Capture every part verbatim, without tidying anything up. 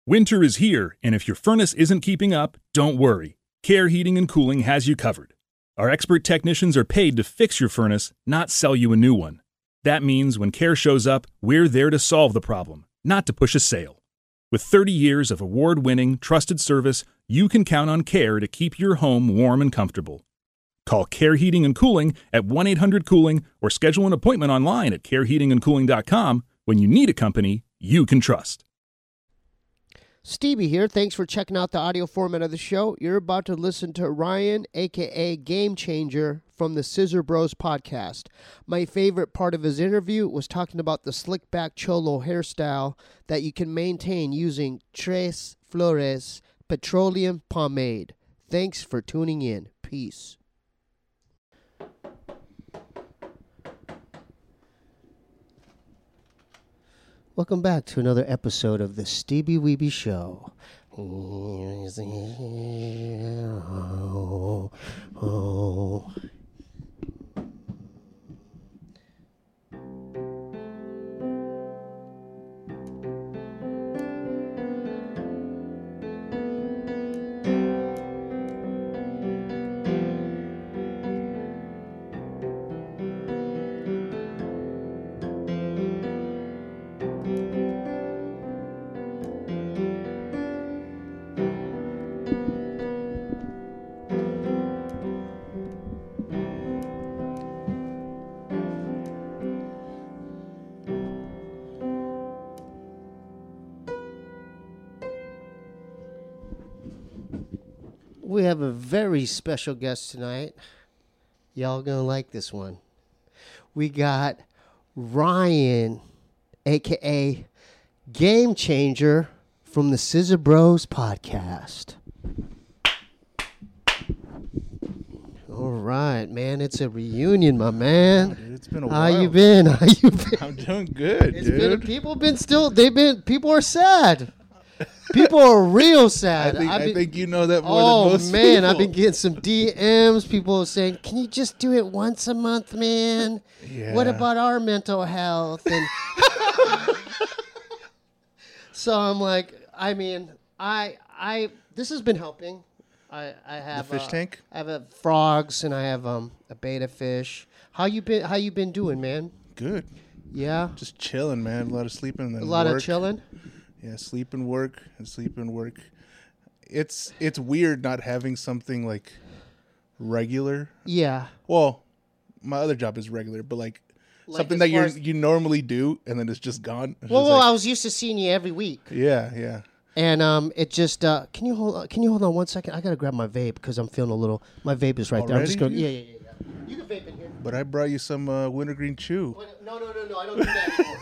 Winter is here, and if your furnace isn't keeping up, don't worry. Care Heating and Cooling has you covered. Our expert technicians are paid to fix your furnace, not sell you a new one. That means when Care shows up, we're there to solve the problem, not to push a sale. With thirty years of award-winning, trusted service, you can count on Care to keep your home warm and comfortable. Call Care Heating and Cooling at one eight hundred cooling or schedule an appointment online at care heating and cooling dot com when you need a company you can trust. Stevie here. Thanks for checking out the audio format of the show. You're about to listen to Ryan, a k a. Game Changer, from the Scissor Bros podcast. My favorite part of his interview was talking about the slick back cholo hairstyle that you can maintain using Tres Flores petroleum pomade. Thanks for tuning in. Peace. Welcome back to another episode of the Stevie Weeby Show. Oh, oh. We have a very special guest tonight. Y'all gonna like this one. We got Ryan, a k a. Game Changer, from the Scissor Bros podcast. All right, man. It's a reunion, my man. Oh, dude, it's been a How while. you been? How you been? I'm doing good, It's dude. been, people been still, they've been, people are sad. People are real sad. I think, I've I been- think you know that more Oh than most man, people. I've been getting some D Ms. People saying, "Can you just do it once a month, man? Yeah. What about our mental health?" And so I'm like, I mean, I, I, this has been helping. I, I have fish uh, tank? I have a frogs and I have um a beta fish. How you been? How you been doing, man? Good. Yeah, Just chilling, man. A lot of sleeping and a lot work. of chilling. Yeah, sleep and work and sleep and work. It's it's weird not having something like regular. Yeah, Well, my other job is regular, but like, Like something as that you far as- you normally do and then it's just gone. It's well, just well, like- I was used to seeing you every week. yeah, yeah. And um, it just uh, can you hold on, can you hold on one second? I gotta grab my vape because I'm feeling a little. My vape is right there. I'm just going. Already, Yeah, dude? yeah, yeah, yeah. You can vape in here. But I brought you some uh, wintergreen chew. No, no, no, no. I don't do that anymore.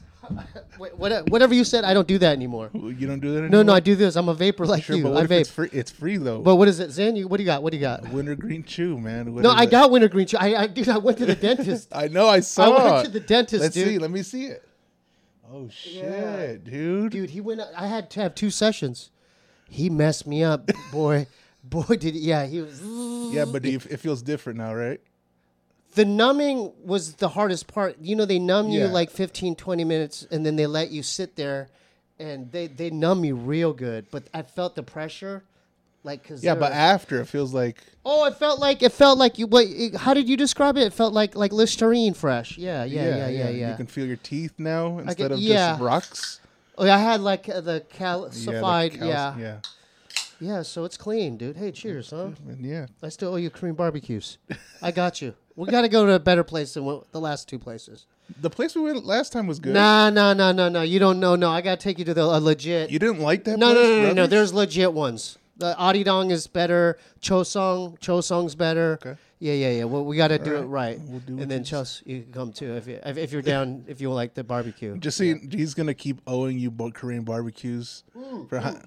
Wait, what, whatever you said, I don't do that anymore. You don't do that anymore? No, no, I do this. I'm a vapor like Sure, you. but what I if vape. it's free? It's free though. But what is it, Zen? You, what do you got? What do you got? Wintergreen chew, man. What No, is I it? got wintergreen. chew. I, I, dude, I went to the dentist. I know. I saw. I went it. to the dentist, Let's dude. see. Let me see it. Oh shit, Yeah. dude. Dude, he went. I had to have two sessions. He messed me up, boy. Boy, did he, yeah, he was. Yeah, but do you, it feels different now, right? The numbing was the hardest part. You know, they numb you Yeah. like fifteen, twenty minutes, and then they let you sit there, and they, they numb you real good. But I felt the pressure, like, cause Yeah, they but were- after it feels like oh, it felt like it felt like you. What? It, how did you describe it? It felt like like Listerine fresh. Yeah, yeah, yeah, yeah, yeah. You can feel your teeth now instead of yeah. just rocks. Oh, yeah, I had like uh, the Yeah, calcified. the cal- Yeah, yeah, yeah, So it's clean, dude. Hey, cheers, huh? and yeah. I still owe you cream barbecues. I got you. We got to go to a better place than what, the last two places. The place we went last time was good. Nah, nah, nah, nah, nah. You don't know. No, I got to take you to the a legit. You didn't like that no, place? no, no, no, no. Brothers? There's legit ones. The Adidong is better. Chosong, Chosong's better. Okay. Yeah, yeah, yeah. Well, we got to do right. it right. We'll do what and then you Chos, you can come too if you if, if you're down if you like the barbecue. Just see, he's gonna keep owing you bo- Korean barbecues. For how,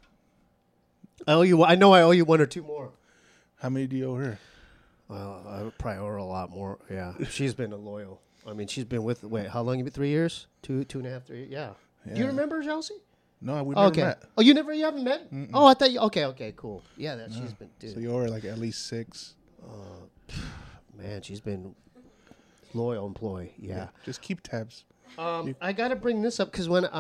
I owe you. I know I owe you one or two more. how many do you owe her? Well, I would probably owe her a lot more. Yeah, she's been a loyal. I mean, she's been with. Wait, how long you been? Three years? Two, two and a half, three. Yeah. Do you Yeah. remember Chelsea? No, we Oh, never okay. met. Oh, you never. You haven't met? Oh, I thought you. Okay, okay, cool. Yeah, that she's been. Dude, So you owe her like at least six. man, she's been loyal employee. Yeah. Just keep tabs. Um, I got to bring this up because when um,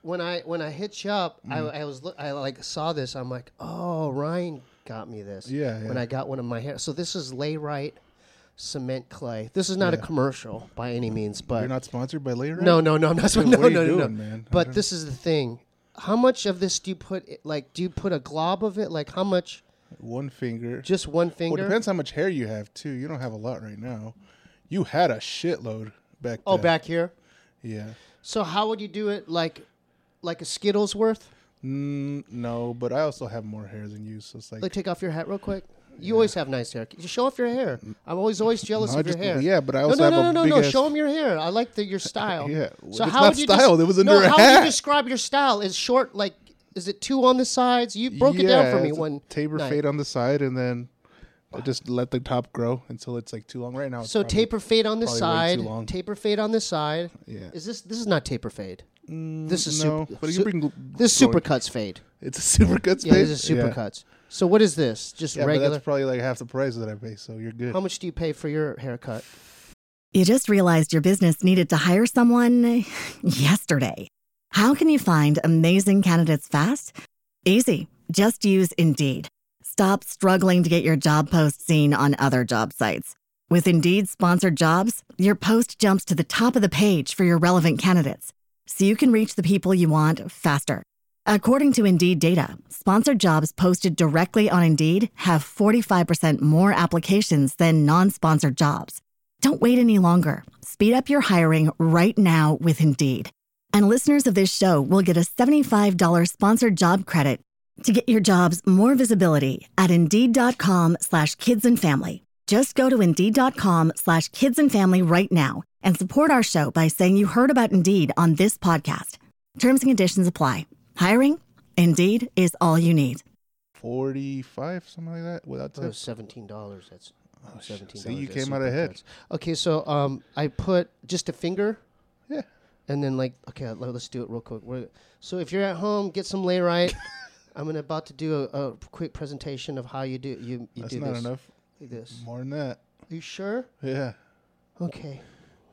when I when I hit you up, Mm. I, I was look- I like saw this. I'm like, oh, Ryan got me this. Yeah, yeah. When I got one of my hair. So this is Layrite cement clay. This is not a Yeah. commercial by any means, but You're not sponsored by Layer? no, no, no, I'm not. Dude, no, what are you no, no, doing, no. man? But Uh-huh. this is the thing. How much of this do you put? i- Like, do you put a glob of it? Like, how much? One finger. Just one Well, finger? it depends how much hair you have too. You don't have a lot right now. You had a shitload back Oh, then. back here. Yeah. So how would you do it? Like, like a Skittles worth? Mm, no, but I also have more hair than you, so it's like. Like, take off your hat real quick. You always have nice hair. Just show off your hair. I'm always always jealous No, of your just- hair. Yeah, but I No, also no, have no, a no, no, big no. ass- Show them your hair. I like the, your style. Yeah. So It's how not would you styled. des- It was under no, a how would hat. you describe your style? Is short like? Is it two on the sides? You broke it down Yeah, for me it's a one taper night. fade on the side, and then I just let the top grow until it's like too long. Right now, it's So probably- taper fade on the probably way side. too long. Taper fade on the side. Yeah. Is this this is not taper fade? Mm, this is no, super- but you su- bring gl- This going. supercuts fade. It's a super cut space. Yeah, this is Yeah. supercuts. So what is this? Just Yeah, but regular. that's probably like half the price that I pay, so you're good. How much do you pay for your haircut? You just realized your business needed to hire someone yesterday. How can you find amazing candidates fast? Easy. Just use Indeed. Stop struggling to get your job post seen on other job sites. With Indeed sponsored jobs, your post jumps to the top of the page for your relevant candidates, so you can reach the people you want faster. According to Indeed data, sponsored jobs posted directly on Indeed have forty-five percent more applications than non-sponsored jobs. Don't wait any longer. Speed up your hiring right now with Indeed. And listeners of this show will get a seventy-five dollars sponsored job credit to get your jobs more visibility at Indeed.com slash kids and family. Just go to Indeed.com slash kids and family right now and support our show by saying you heard about Indeed on this podcast. Terms and conditions apply. Hiring? Indeed is all you need. forty-five, something like that, without Oh, tips. seventeen dollars. That's Oh, shit. seventeen. See, you came out ahead. Okay, so um, I put just a finger. Yeah. And then like, okay, let- let's do it real quick. We're, so if you're at home, get some Layrite. I'm gonna about to do a, a quick presentation of how you do you you That's do not this. enough. Like this. More than that. Are you sure? Yeah. Okay.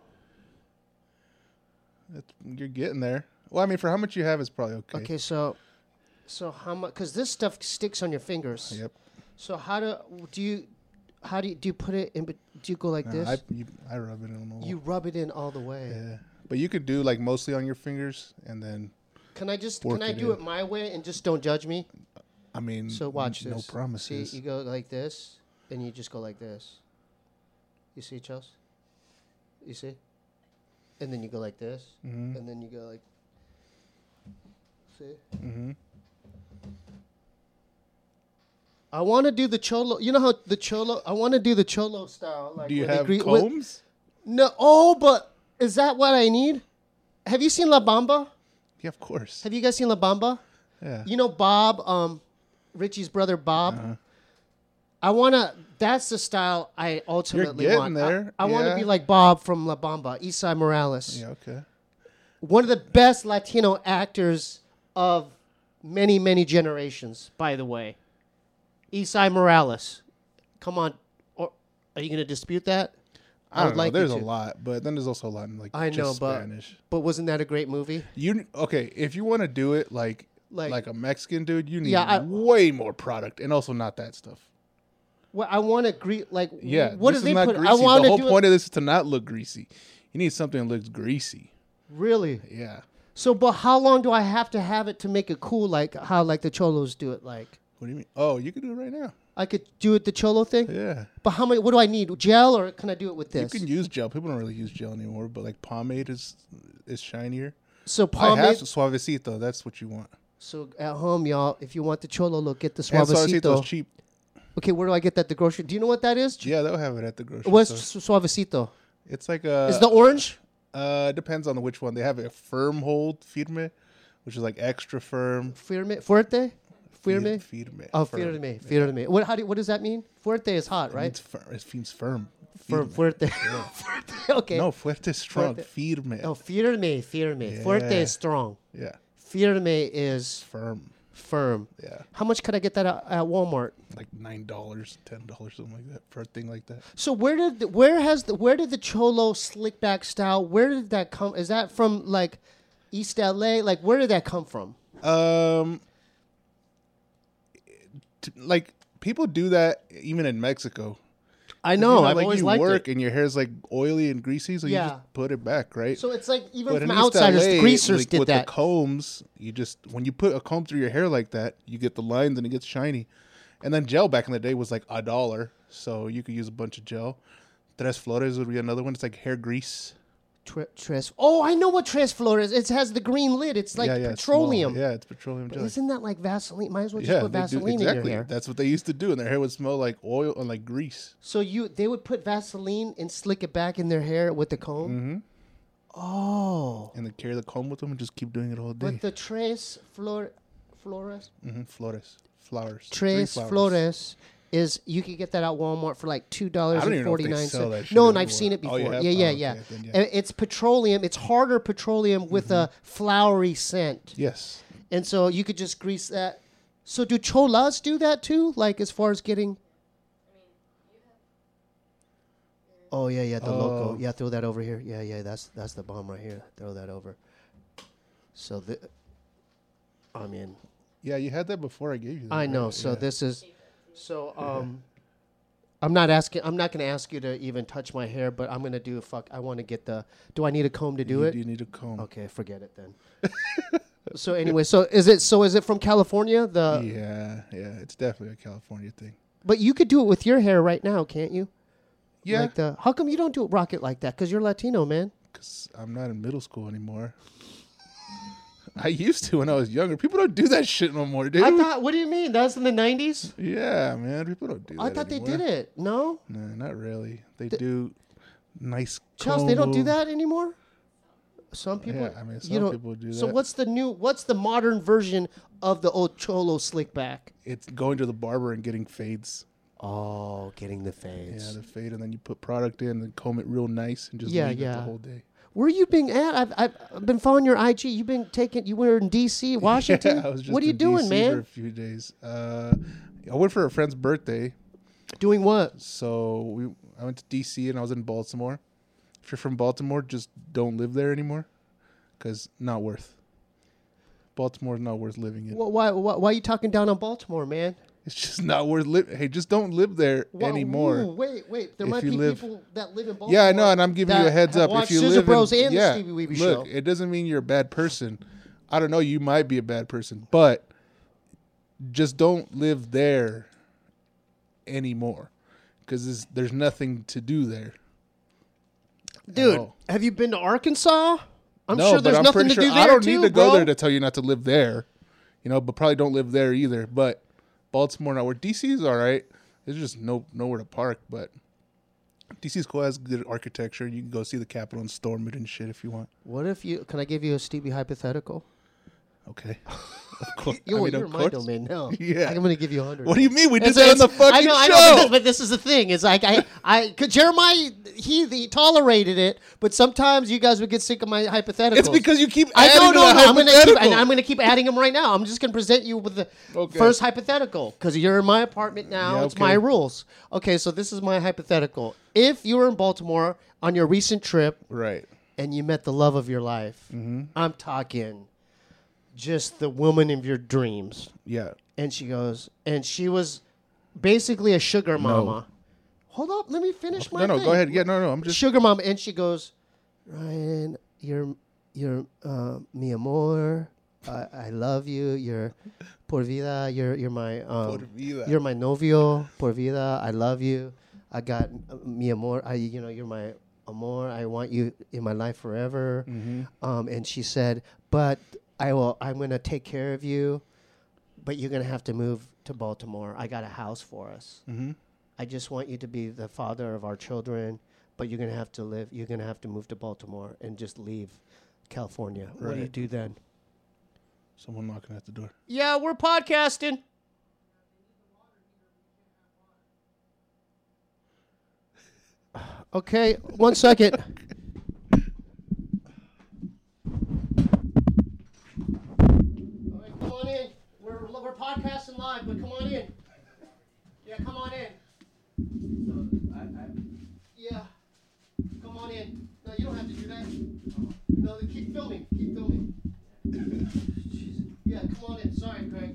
It's, you're getting there. Well, I mean, for how much you have, it's probably okay. Okay, so so how much? Because this stuff sticks on your fingers. Yep. So how do do you how do you do you put it in? bet- Do you go like Uh, this? I, you, I rub it in. You rub it in all the way. Yeah. But you could do like mostly on your fingers, and then, Can I just Work can I it do in. it my way and just don't judge me? I mean, So watch n- this. No promises. See, you go like this, and you just go like this. You see, Chelsea? You see? And then you go like this, Mhm. and then you go like. See? Mm-hmm. I want to do the cholo. You know how the cholo? I want to do the cholo style. Like Do you where they have greet with- combs? No. Oh, but is that what I need? Have you seen La Bamba? Yeah, of course. Have you guys seen La Bamba? Yeah. You know Bob, um, Richie's brother Bob. Uh-huh. I wanna. That's the style I ultimately getting want. there, I, I want to yeah. be like Bob from La Bamba, Isai Morales, Yeah. Okay. one of the best Latino actors of many, many generations. By the way, Isai Morales. Come on, or are you gonna dispute that? I don't would know. like you There's a to. lot, but then there's also a lot in like I know, just but Spanish. but wasn't that a great movie? You okay? If you want to do it like, Like- like a Mexican dude, you need Yeah, I- way more product, and also not that stuff. Well, I want to greet like Yeah. What this do is they not put? Greasy. I want the to whole do point it, of this is to not look greasy. You need something that looks greasy. really. Yeah. So, but how long do I have to have it to make it cool? Like how like the cholos do it? Like What do you mean? Oh, you can do it right now. I could do it the cholo thing. Yeah. But how many? What do I need? Gel or can I do it with this? You can use gel. People don't really use gel anymore, but like pomade is is shinier. so I have pomade. suavecito. That's what you want. So at home, y'all, if you want the cholo look, get the And suavecito suavecito. is cheap. Okay, where do I get that? The grocery. Do you know what that is? Yeah, they'll have it at the grocery What's store. su- suavecito? It's like a. Is the orange? Uh, depends on the which one. They have a firm hold firme, which is like extra firm. Firme, fuerte, firme. Firme. Oh, firm. firme, firme. What? How do? What does that mean? Fuerte is hot, It right? means fir- It means firm. For Firme. fuerte. Fuerte, okay. No, fuerte is strong. Fuerte. Firme. Oh, firme, firme. Fuerte Yeah. is strong. Yeah. Firme is Firm. firm. Yeah. How much could I get that at, at Walmart? Like nine dollars, ten dollars, something like that for a thing like that. So where did the, where has the where did the cholo slick back style? Where did that come? Is that from like East L A? Like, where did that come from? Um, t- like people do that even in Mexico. I know. You know I've like always you liked work it. and your hair's like oily and greasy, so Yeah. you just put it back, right? So it's like even But from in East outsiders, L A, the greasers like, did with that. the combs, you just when you put a comb through your hair like that, you get the lines and it gets shiny. And then gel back in the day was like a dollar, so you could use a bunch of gel. Tres Flores would be another one. It's like hair grease. Tre- Tres. Oh, I know what Tres Flores. It has the green lid. It's like yeah, yeah, it's petroleum. small. Yeah, it's petroleum But gel. isn't that like Vaseline? Might as well just Yeah, put they do- Vaseline exactly. in your hair. That's what they used to do, and their hair would smell like oil and like grease. So you, they would put Vaseline and slick it back in their hair with the comb. Mm-hmm. Oh, And then carry the comb with them and just keep doing it all day. but the Tres Flor- Flores, Mm-hmm. Flores, flowers. Three Tres flowers. Flores is you could get that at Walmart for like two dollars I don't and even know if forty they nine sell that cents. shit No, and I've anymore. seen it Oh, before. you have? Yeah, yeah, Oh, yeah. okay, then, yeah. And it's petroleum. It's harder petroleum with a flowery scent. Yes. And so you could just grease that. So do cholas do that too? Like as far as getting... Oh, yeah, yeah, the loco. Oh. Yeah, throw that over here. Yeah, yeah, that's that's the bomb right here. Throw that over. So, the, I mean... Yeah, you had that before I gave you that. I know. right? So Yeah. this is... So, um... I'm not asking... I'm not going to ask you to even touch my hair, but I'm going to do a fuck... I want to get the... Do I need a comb to do you, it? You need a comb. Okay, forget it then. So anyway, so is it so is it from California? The Yeah, yeah. It's definitely a California thing. But you could do it with your hair right now, can't you? Yeah. Like the how come you don't do it rock it like that? Because you're Latino, man. Because I'm not in middle school anymore. I used to when I was younger. People don't do that shit no more, dude. I thought. What do you mean? That was in the nineties. Yeah, man. People don't do that I thought anymore. they did it. No, No, not really. They do nice Chelsea, they don't do comb. that anymore. Some people. Yeah, I mean, some you know, people do So that. what's the new? What's the modern version of the old cholo slick back? It's going to the barber and getting fades. Oh, getting the Yeah, fades. the fade, and then you put product in and comb it real nice and just Yeah, leave it yeah. the whole day. Where you been at? I've, I've I've been following your I G. You've been taking. You were in D C, Washington. Yeah, I was just what are you in doing, D C for a man? few days. Uh, I went for a friend's birthday, Doing what? so we I went to D C and I was in Baltimore. If you're from Baltimore, just don't live there anymore, because not worth. Baltimore's not worth living in. Wh- Why, why, why are you talking down on Baltimore, man? It's just not worth living. Hey, just don't live there Wha- anymore. Ooh, wait, wait. There If might you be live- people that live in Baltimore. Yeah, I know, and I'm giving you a that heads have up. If watched you Scissor live Bros in, and yeah, the Stevie Weeby look, show. it doesn't mean you're a bad person. I don't know. You might be a bad person, but just don't live there anymore, because there's nothing to do there. Dude, all. have you been to Arkansas? I'm no, sure but there's I'm nothing pretty to sure do there I don't too, need to bro. go there to tell you not to live there, you know. But probably don't live there either. But Baltimore, not where D C is all right. There's just no nowhere to park, but D C's cool, has good architecture. You can go see the Capitol and storm it and shit if you want. What if you? Can I give you a Stevie hypothetical? Okay. Of course. You, I mean, you're of my course. domaan now. Yeah. I'm going to give you a hundred. What do you mean? We did It's- that on the it's- fucking I know, I show. know, but this, but this is the thing. It's like I, I, cause Jeremiah, he, he tolerated it, but sometimes you guys would get sick of my hypotheticals. It's because you keep I adding know, to no, the no. I'm gonna keep, hypothetical. and I'm gonna keep adding them right now. I'm just gonna present you with the Okay. first hypothetical because you're in my apartment now. Yeah, It's okay. my rules. Okay, so this is my hypothetical. If you were in Baltimore on your recent trip Right. and you met the love of your life, Mm-hmm. I'm talking just the woman of your dreams. Yeah. And she goes, and she was basically a sugar mama. Hold up, let me finish my No, no, thing. go ahead. Yeah, no, no. I'm just. Sugar mama, and she goes, Ryan, you're, you're, uh, mi amor. I, I love you. You're por vida. You're, you're my, um, Por vida. you're my novio. Por vida. I love you. I got uh, mi amor. I, you know, you're my amor. I want you in my life forever. Mm-hmm. Um, and she said, but I will. I'm going to take care of you, but you're going to have to move to Baltimore. I got a house for us. Mm-hmm. I just want you to be the father of our children, but you're going to have to live. You're going to have to move to Baltimore and just leave California. What do you Right. do then? Someone knocking at the door. Yeah, we're podcasting. Okay, one second. All right, come on in. We're, we're podcasting live, but come on in. Yeah, come on in. Yeah, come on in. No, you don't have to do that. No, keep filming. Keep filming. Yeah, come on in. Sorry, Greg.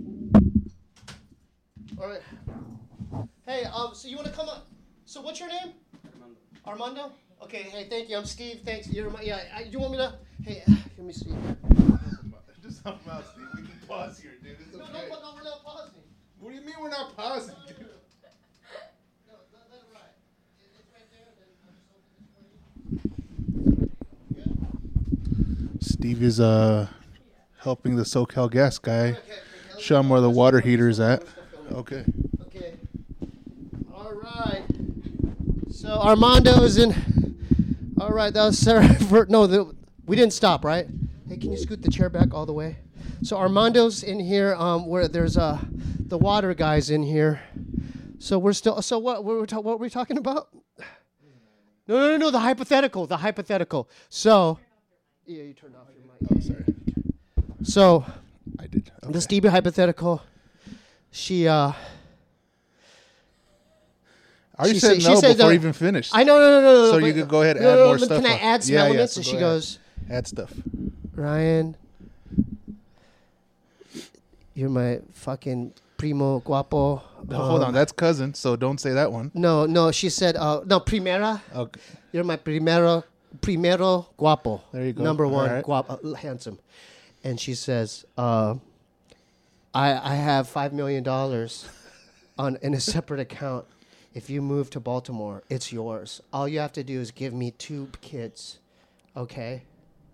All right. Hey, um, so you want to come up? So what's your name? Armando. Armando? Okay. Hey, thank you. I'm Steve. Thanks. You're my. Yeah. I, you want me to? Hey, let me see. Just help him out, Steve. We can pause here, dude. It's No, okay. no, no, we're not pausing. What do you mean we're not pausing, dude? No, let, let it ride. It's right there. Then I'm just open this for you. Steve is uh helping the SoCal gas guy show him where the water heater is at. Okay. Okay. All right. So Armando is in. All right, that was Sarah. For, no, the, we didn't stop, right? Hey, can you scoot the chair back all the way? So Armando's in here. Um, where there's uh the water guys in here. So we're still. So what? What were we, ta- what were we talking about? No, no, no, no. The hypothetical. The hypothetical. So. Yeah, you turned off your mic. Oh, sorry. So. I did. Okay. The Stevie hypothetical. She uh. I already she said said- she no said before the- even finished. I know, no, no, no, no. So but- you could go ahead and no, add no, more but stuff Can I on. add some Yeah, yeah, elements? so and go she ahead. goes, Add stuff. Ryan, you're my fucking primo guapo. No, hold Um, on, that's cousin, so don't say that one. No, no, she said, uh, no, primera. Okay. You're my primero, primero guapo. There you go. Number one, All right. guapo, uh, handsome. And she says, uh, I I have five million dollars on in a separate account. If you move to Baltimore, it's yours. All you have to do is give me two kids, okay?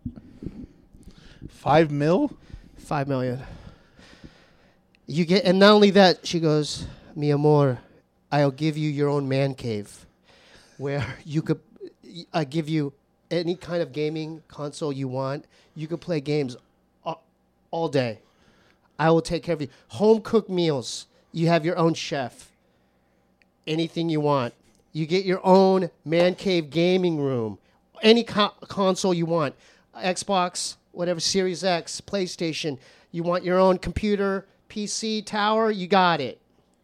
Five mil? Five million. You get, and not only that, she goes, mi amor, I'll give you your own man cave, where you could, I give you any kind of gaming console you want. You could play games all, all day. I will take care of you. Home cooked meals. You have your own chef. Anything you want. You get your own man cave gaming room. Any co- console you want. Xbox, whatever, Series X, PlayStation. You want your own computer, P C, tower, you got it.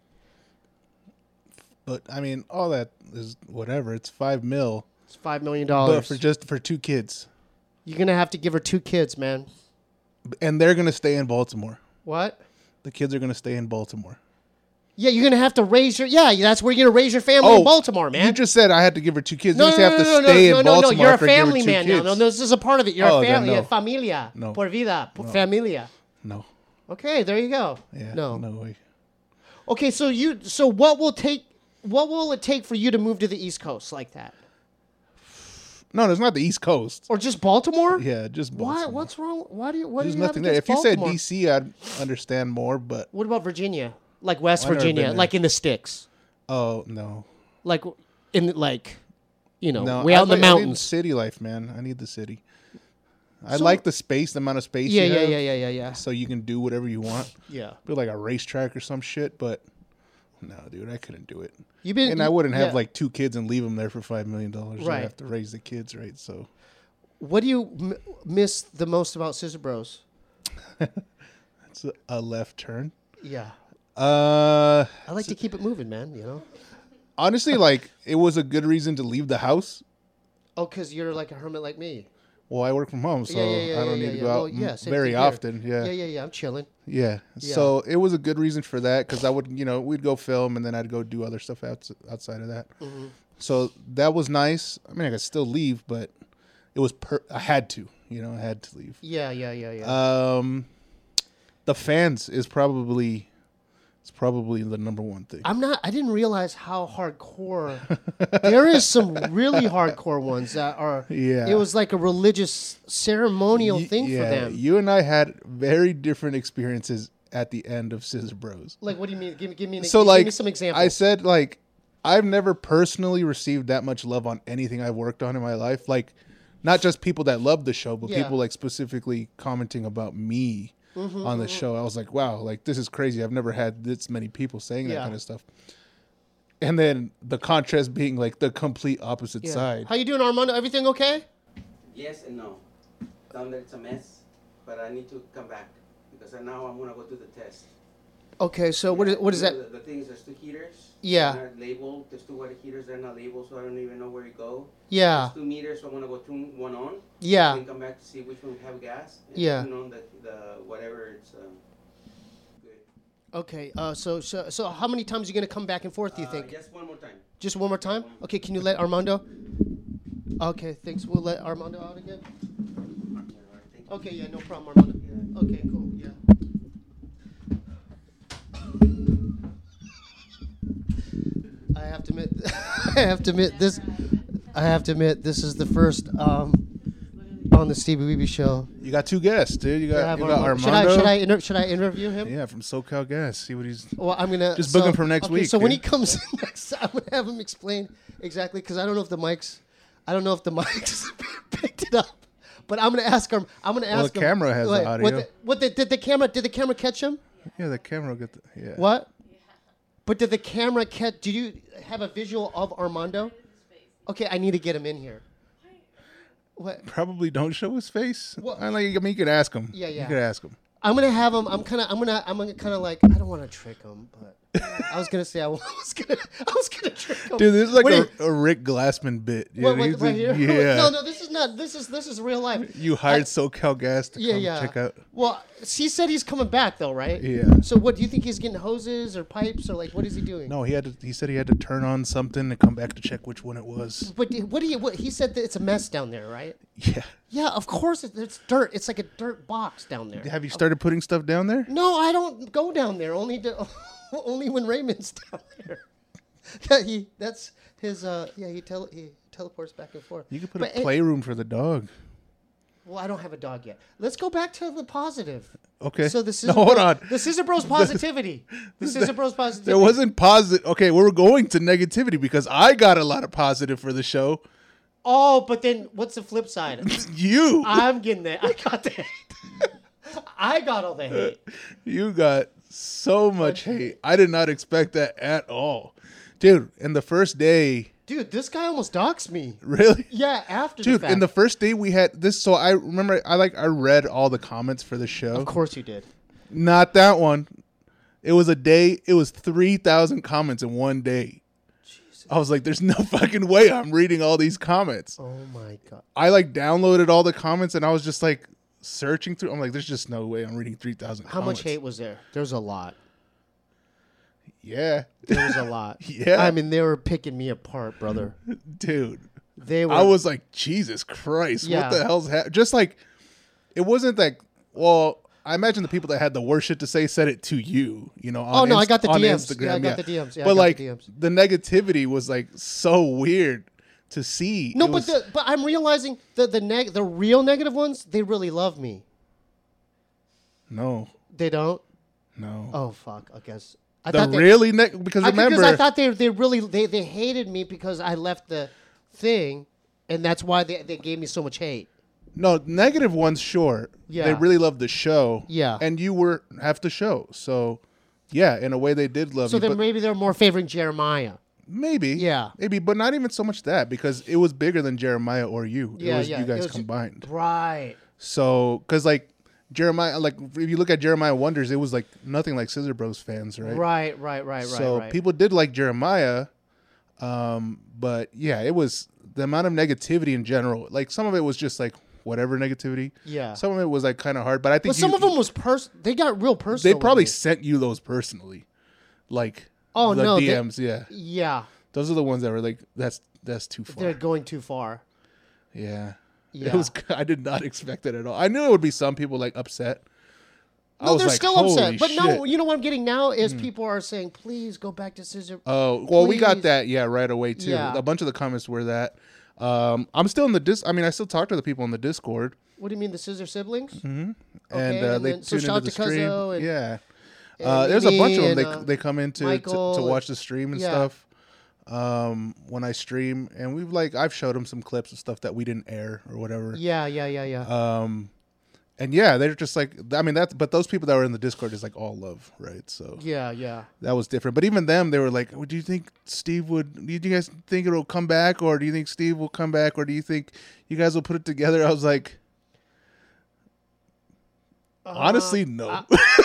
But I mean, all that is whatever. It's five mil, It's five million but dollars. for just for two kids, You're going to have to give her two kids, man. and they're gonna stay in Baltimore. What? The kids are gonna stay in Baltimore. Yeah, you're going to have to raise your, yeah, that's where you're going to raise your family in Baltimore, man. You just said I had to give her two kids. no, you no, just no, have no, to no, stay no, in no, no, Baltimore you're a after I give her family two man kids. now. No, this is a part of it. You're Oh, a then family, no. a familia, No. por vida, por familia. No. Okay, there you go. Yeah. No. No way. Okay, so you, so what will take, what will it take for you to move to the East Coast like that? No, it's not the East Coast. Or just Baltimore? Yeah, just Baltimore. Why? What's wrong? Why do you? What There's do you nothing have there. against If you said Baltimore? D C, I'd understand more. But What about Virginia? Like West I've never Virginia, been there. like in the sticks, oh no, like in like, you know, no. way I out in the like- I need mountains. city life, man. I need the city. I So- like the space, the amount of space. Yeah, you yeah, have, yeah, yeah, yeah, yeah. So you can do whatever you want. Yeah. Be like a racetrack or some shit. But no, dude, I couldn't do it. You've been, And I wouldn't have yeah. like two kids and leave them there for five million dollars. I Right. have to raise the kids, right? So What do you m- miss the most about Scissor Bros? it's a, a left turn. Yeah, Uh, I like to keep it moving, man. You know. honestly, like it was a good reason to leave the house. Oh, because you're like a hermit like me. Well, I work from home, so Yeah, yeah, yeah, I don't yeah, need to yeah. go out Well, yeah, m- same very thing here. often. Yeah. Yeah, yeah, yeah. I'm chilling. Yeah. Yeah. So it was a good reason for that because I would, you know, we'd go film and then I'd go do other stuff outs- outside of that. Mm-hmm. So that was nice. I mean, I could still leave, but it was per- I had to, you know, I had to leave. Yeah, yeah, yeah, yeah. Um, the fans is probably it's probably the number one thing. I'm not. I didn't realize how hardcore. There is some really hardcore ones that are. Yeah. It was like a religious ceremonial Y- thing yeah, for them. You and I had very different experiences at the end of Scissor Bros. Like, what do you mean? Give me, give me, an, So give like me some examples. I said, like I've never personally received that much love on anything I've worked on in my life. Like not just people that love the show, but Yeah. people like specifically commenting about me Mm-hmm, on the show. I was like, wow, like this is crazy. I've never had this many people saying that Yeah. kind of stuff. And then the contrast being like the complete opposite Yeah. side. How you doing, Armando? Everything okay? Yes and no. Down there it's a mess, but I need to come back because now I'm gonna go do the test. Okay, so what is what is You that? know, The, the things, there's two heaters. Yeah. They're not labeled. There's two water heaters. They're not labeled, so I don't even know where to go. Yeah. There's two meters, so I'm gonna go turn one on. Yeah. And then come back to see which one have gas. And Yeah. turn on the, the whatever it's um, good. Okay. Uh, so so so how many times are you gonna come back and forth? Do you Uh, think? Just one more time. Just one more time? one more. Okay. Can you let Armando? Okay. Thanks. We'll let Armando out again. Yeah, I think- Okay. Yeah. No problem, Armando. Yeah. Okay. Cool. Yeah. I have to admit, I have to admit this. I have to admit this is the first um, on the Stevie Weeby show. You got two guests, dude. You got, I have you got Armando. Armando. Should I should I inter- should I interview him? Yeah, from SoCal Gas. See what he's. Well, I'm gonna Just book so- him for next okay, week, So when he dude. comes in next, I'm gonna have him explain exactly because I don't know if the mics, I don't know if the mics picked it up. But I'm gonna ask him. I'm gonna ask Well, him. the camera has the wait, audio. What, the, what the, did the camera? Did the camera catch him? Yeah, the camera will get the. Yeah. What? But did the camera catch? Did you have a visual of Armando? Okay, I need to get him in here. What? Probably don't show his face. Well- I like. I mean, you could ask him. Yeah, yeah. You could ask him. I'm gonna have him. I'm kind of. I'm gonna. I'm gonna kind of like. I don't want to trick him, but I was gonna say I was gonna. I was gonna trick him. Dude, this is like What a, do a Rick Glassman bit. You What, know, what, he's right a- here? Yeah. No, no, this is not. This is this is real life. You hired I- SoCal Gas to Yeah, come yeah. check out. Well, he said he's coming back though, right? Yeah. So what do you think he's getting hoses or pipes or like what is he doing? No, he had to. He said he had to turn on something and come back to check which one it was. But do- what do you? What he said that it's a mess down there, right? Yeah. Yeah, of course it, it's dirt. It's like a dirt box down there. Have you started putting stuff down there? No, I don't go down there. Only to, only when Raymond's down there. Yeah, he that's his. Uh, yeah, he tele, he teleports back and forth. You could put But a it- playroom for the dog. Well, I don't have a dog yet. Let's go back to the positive. Okay. So the no, Scissor hold Bros, on. The Scissor Bros positivity. The Scissor Bros positivity. There wasn't positive. Okay, we were going to negativity because I got a lot of positive for the show. Oh, but then what's the flip side? You, I'm getting that. I got the hate. I got all the hate. you got so much hate. I did not expect that at all, dude. And the first day, Dude, this guy almost doxed me. really, Yeah, after dude. the fact. In the first day we had this, so I remember I like I read all the comments for the show. Of course you did. Not that one. It was a day. It was three thousand comments in one day. I was like, "There's no fucking way I'm reading all these comments." Oh my god. I like downloaded all the comments and I was just like searching through. I'm like, "There's just no way I'm reading three thousand." How much hate was there? There's a lot. Yeah, There was a lot. Yeah. I mean, they were picking me apart, brother. dude. They were. I was like, Jesus Christ, Yeah. what the hell's happening? Just like, it wasn't like, well, I imagine the people that had the worst shit to say said it to you, you know. On Oh, no, I Inst- got the on D Ms. Instagram, Yeah, I got the D Ms. Yeah, I but got the like D Ms. the negativity was like so weird to see. No, It but was- the, but I'm realizing the the neg the real negative ones, they really love me. no, They don't. no. Oh fuck! I guess I the thought they, really ne- because I, remember, because I thought they they really they, they hated me because I left the thing, and that's why they they gave me so much hate. no negative ones. Sure, Yeah. they really loved the show. Yeah. and you were half the show, so yeah, in a way they did love So you. then but maybe they're more favoring Jeremiah. maybe, Yeah. maybe, but not even so much that because it was bigger than Jeremiah or you. Yeah, it was yeah. you it guys was- combined. Right. So, because like Jeremiah, like if you look at Jeremiah Wonders, it was like nothing like Scissor Bros fans, right? Right. Right. Right. Right. So right. people did like Jeremiah, um, but yeah, it was the amount of negativity in general. Like some of it was just like whatever negativity. Yeah. Some of it was like kind of hard, but I think But some you- of them was pers. They got real personal. they with probably me. sent you those personally, like Oh, the no, they- D Ms. yeah, Yeah. those are the ones that were like that's that's too far. They're going too far. Yeah. Yeah. It was. I did not expect it at all. I knew it would be some people like upset. I No, was they're like, still "Holy upset. But no, shit." Hmm. you know what I'm getting now is people are saying, please go back to Scissor. Oh well, we got Please. that. Yeah, right away too. Yeah. A bunch of the comments were that. Um, I'm still in the dis. I mean, I still talk to the people in the Discord, What do you mean, the Scissor siblings? mm-hmm. Okay, and, uh, and they then- so tune shout into the out to stream. Cuzzo and- yeah, and uh, there's a bunch of Mimi them. They and, uh, they come in to, to, Michael to and- watch the stream and yeah. stuff. Um, when I stream, and we've like I've showed them some clips of stuff that we didn't air or whatever. Yeah, yeah, yeah, yeah. Um, and yeah, they're just like I mean that's but those people that were in the Discord is like all love, right? So yeah, yeah. that was different. But even them, they were like, well, "Do you think Steve would? Do you guys think it'll come back, or do you think Steve will come back, or do you think you guys will put it together?" I was like, honestly, no. Uh,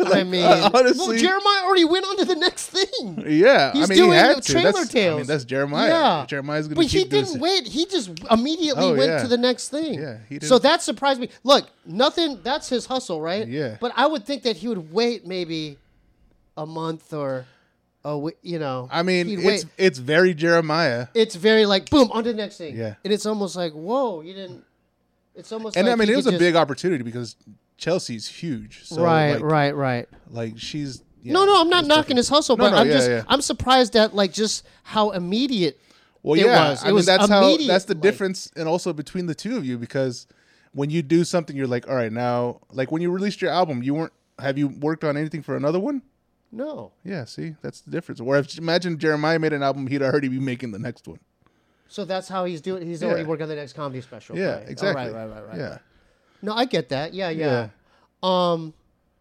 Like, I mean, uh, well, honestly, Jeremiah already went on to the next thing. yeah. He's I mean, doing he had the to. Trailer That's, I Tales. mean, that's Jeremiah. Yeah. Jeremiah's gonna But keep he doing didn't this. wait. He just immediately Oh, went yeah. to the next thing. Yeah, he So didn't- that surprised me. Look, nothing. That's his hustle, right? Yeah. But I would think that he would wait maybe a month or a wi- you know. I mean, he'd it's wait. it's very Jeremiah. It's very like boom on to the next thing. Yeah. And it's almost like whoa, you didn't. It's almost And like I mean, he it was could a just- big opportunity because Chelsea's huge. So, right, like, right, right. Like she's. Yeah, no, no, I'm not it's knocking different. his hustle, No, but no, I'm yeah, just yeah. I'm surprised at like just how immediate. Well, it yeah, was. It I mean was that's how immediate, that's the like- difference, and also between the two of you, because when you do something, you're like, all right, now, like when you released your album, you weren't. Have you worked on anything for another one? No. Yeah, see, that's the difference. Where if imagine Jeremiah made an album, he'd already be making the next one. So that's how he's doing. He's Yeah. already working on the next comedy special. Yeah, right. exactly. Oh, right, right, right, right. Yeah, No, I get that. Yeah, yeah. Um,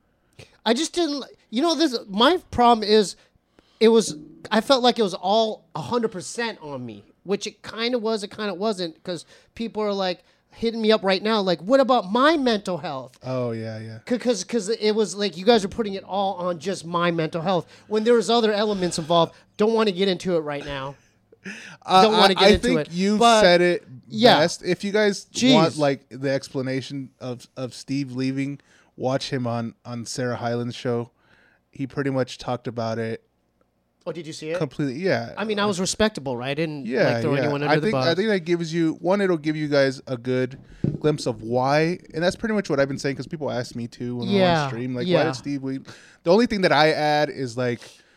I just didn't. li- You know, this. My problem is, it was. I felt like it was all a hundred percent on me, which it kind of was. It kind of wasn't, because people are like hitting me up right now, like, "What about my mental health?" Oh yeah, yeah. Because because it was like you guys are putting it all on just my mental health when there was other elements involved. Don't want to get into it right now. Uh, Don't wanna I- get I into think it, you but- said it Yeah. best. If you guys Jeez. want like the explanation of of Steve leaving, watch him on on Sarah Hyland's show. He pretty much talked about it Oh, did you see it? completely. Yeah, I mean, I was respectable, right? I didn't yeah, like throw yeah. anyone under I the think bus. I think that gives you one. It'll give you guys a good glimpse of why, and that's pretty much what I've been saying because people ask me too when I'm Yeah, on stream, like, why yeah. did Steve leave? The only thing that I add is like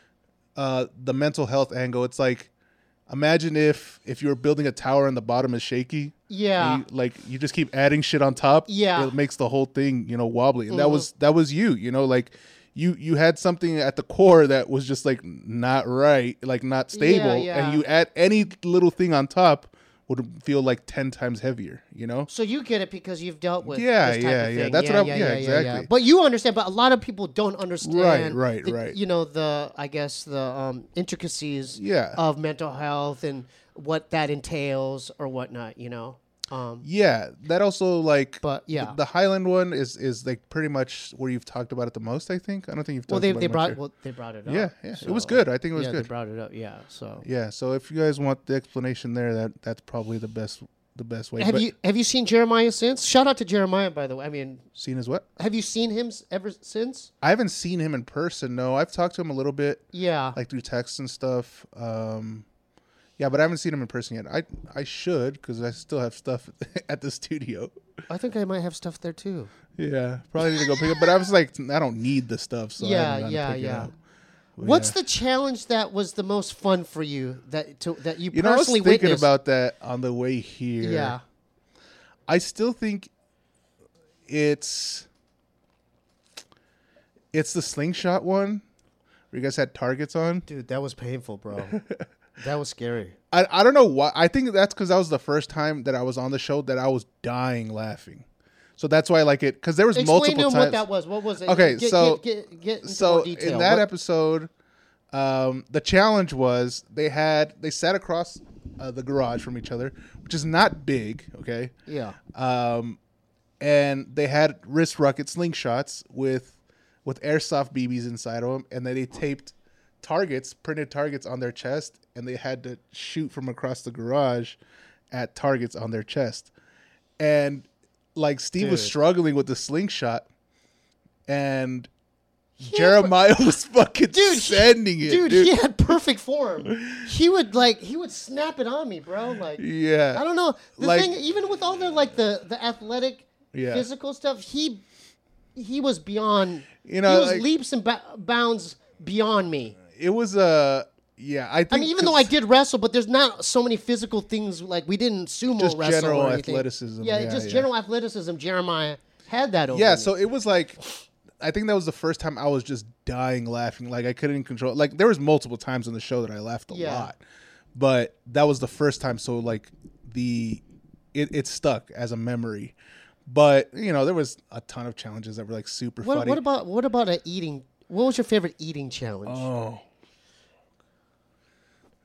uh, the mental health angle. It's like imagine if if you were building a tower and the bottom is shaky. Yeah. and you, like you just keep adding shit on top. Yeah. it makes the whole thing, you know, wobbly. And that Mhm. was that was you, you know, like you you had something at the core that was just like not right, like not stable, yeah. and you add any little thing on top would feel like ten times heavier, you know. So you get it because you've dealt with Yeah, this type yeah, of yeah. thing. That's what I- yeah, exactly. But you understand, but a lot of people don't understand. Right, right, the- right. You know, the I guess the um, intricacies Yeah. of mental health and what that entails or whatnot. You know. Um, Yeah, that also like, But, yeah. the, the Highland one is is like pretty much where you've talked about it the most. I think I don't think you've. well, talked they about they it much brought here. well they brought it up. Yeah, yeah. It was so- good. I think it was yeah, good. They brought it up. Yeah. So Yeah, so if you guys want the explanation there, that that's probably the best the best way. have But you have you seen Jeremiah since? Shout out to Jeremiah, by the way. I mean, seen as what? have you seen him s- ever since? I haven't seen him in person. No, I've talked to him a little bit, Yeah. like through text and stuff. Um, yeah, but I haven't seen him in person yet. I I should because I still have stuff at the studio. I think I might have stuff there too. Yeah, probably need to go pick up. But I was like, I don't need the stuff. So I Yeah, haven't gone to yeah, pick it yeah. up. But What's yeah. the challenge that was the most fun for you that to, that you, You know, I was personally thinking witnessed? about that on the way here. Yeah. I still think it's it's the slingshot one where you guys had targets on. Dude, that was painful, bro. That was scary. I, I don't know why. I think that's because that was the first time that I was on the show that I was dying laughing. So that's why I like it because there was Explain multiple to him times. what that was. What was it? Okay, get, so- get, get, get into so more detail. in that What- episode, um, the challenge was they had they sat across uh, the garage from each other, which is not big. Okay. yeah. Um, and they had wrist rocket slingshots with with airsoft B Bs inside of them, and then they taped targets, printed targets on their chest, and they had to shoot from across the garage at targets on their chest. And like Steve was Dude. struggling with the slingshot, and had Jeremiah was fucking Dude, he- sending it, Dude, dude. he had perfect form. He would like he would snap it on me, bro. Like Yeah, I don't know. The Like- thing, even with all the like the the athletic, Yeah. physical stuff, he he was beyond. You know, he was like- leaps and ba- bounds beyond me. it was a uh, yeah. I think I mean, even though I 'cause- did wrestle, but there's not so many physical things. Like we didn't sumo Just wrestle general or anything. athleticism, Yeah, yeah, just yeah. general athleticism. Jeremiah had that over. Yeah, me. so it was like, I think that was the first time I was just dying laughing. Like I couldn't control. Like there was multiple times in the show that I laughed a Yeah. lot, but that was the first time. So like the, it, it stuck as a memory. But you know there was a ton of challenges that were like super what, funny. what about what about a eating? What was your favorite eating challenge? Oh,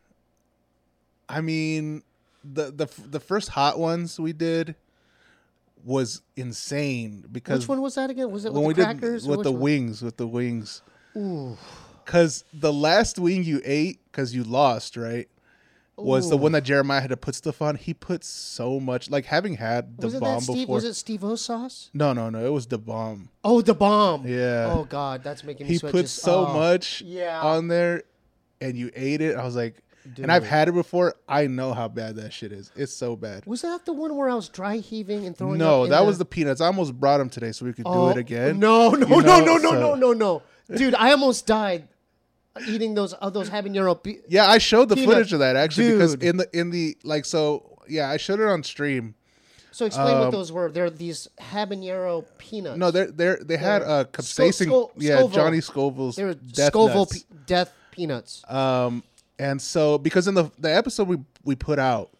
I mean, the the the first hot ones we did was insane because Which one was that again? Was it when with we the crackers? did or with which the one? wings, with the wings. Ooh. Because the last wing you ate, because you lost, right, was the Ooh. one that Jeremiah had to put stuff on. He put so much, like having had the Was it bomb that Steve? before. Was it Steve-O's sauce? No, no, no. It was the bomb. Oh, the bomb. Yeah. Oh God, that's making me He sweat. put just, so oh. much Yeah. on there, and you ate it. I was like, and I've Dude. had it before. I know how bad that shit is. It's so bad. Was that the one where I was dry heaving and throwing? No, up in that the... was the peanuts. I almost brought them today so we could Oh, do it again. No, no, You no, know, no, no, so- no, no, no, dude! I almost died eating those uh, those habanero. Pe- Yeah, I showed the Peanut. footage of that actually because Dude. in the in the like so yeah, I showed it on stream. so explain what Um, those were. They're these habanero peanuts. No, they're they're they had They're uh capsaicin. Scoville- yeah, Scoville. Johnny Scoville's They're death Scoville nuts. pe- death peanuts. Um, and so because in the the episode we we put out,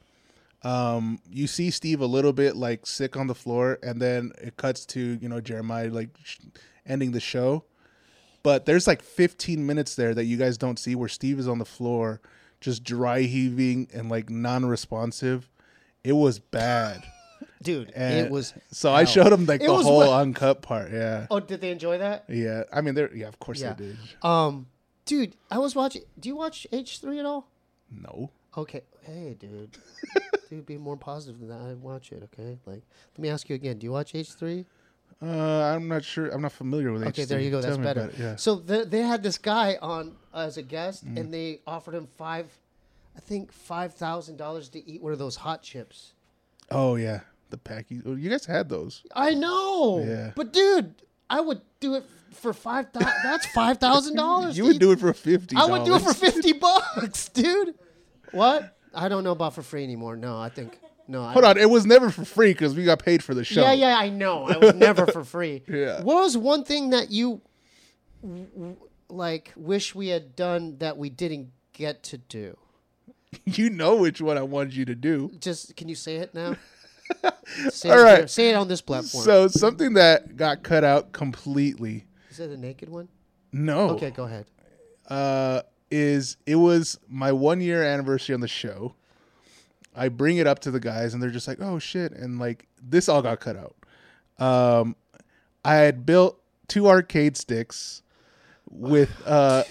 um, you see Steve a little bit like sick on the floor, and then it cuts to you know Jeremiah like sh- ending the show. But there's like fifteen minutes there that you guys don't see where Steve is on the floor, just dry heaving and like non-responsive. It was bad. Dude, And it was. so I hell. showed him like It the was whole what- uncut part. Yeah, Oh, did they enjoy that? yeah. I mean, they're yeah, of course Yeah. they did. Um, dude, I was watching. Do you watch H three at all? No, Okay. Hey, dude. Dude, be more positive than that. I watch it. Okay. Like, let me ask you again. Do you watch H three? uh, I'm not sure. I'm not familiar with. Okay, H D. there you go. Tell That's me better. about it, yeah. So the, they had this guy on as a guest, Mm-hmm. and they offered him five, I think five thousand dollars to eat one of those hot chips. Oh yeah, the packy. Oh, you guys had those. I know. Yeah. But dude, I would do it for five thousand. That's five thousand dollars. You would do it for fifty. I would do it for fifty bucks, dude. What? I don't know about for free anymore. No, I think no. Hold I, on, it was never for free because we got paid for the show. Yeah, yeah, I know. I was never for free. Yeah. What was one thing that you w- w- like wish we had done that we didn't get to do? You know which one I wanted you to do. Just can you say it now? Say All it right. here. Say it on this platform. So something that got cut out completely. Is it a naked one? No. Okay, go ahead. Uh, is it was my one year anniversary on the show. I bring it up to the guys and they're just like, "Oh shit!" And like this all got cut out. Um, I had built two arcade sticks with uh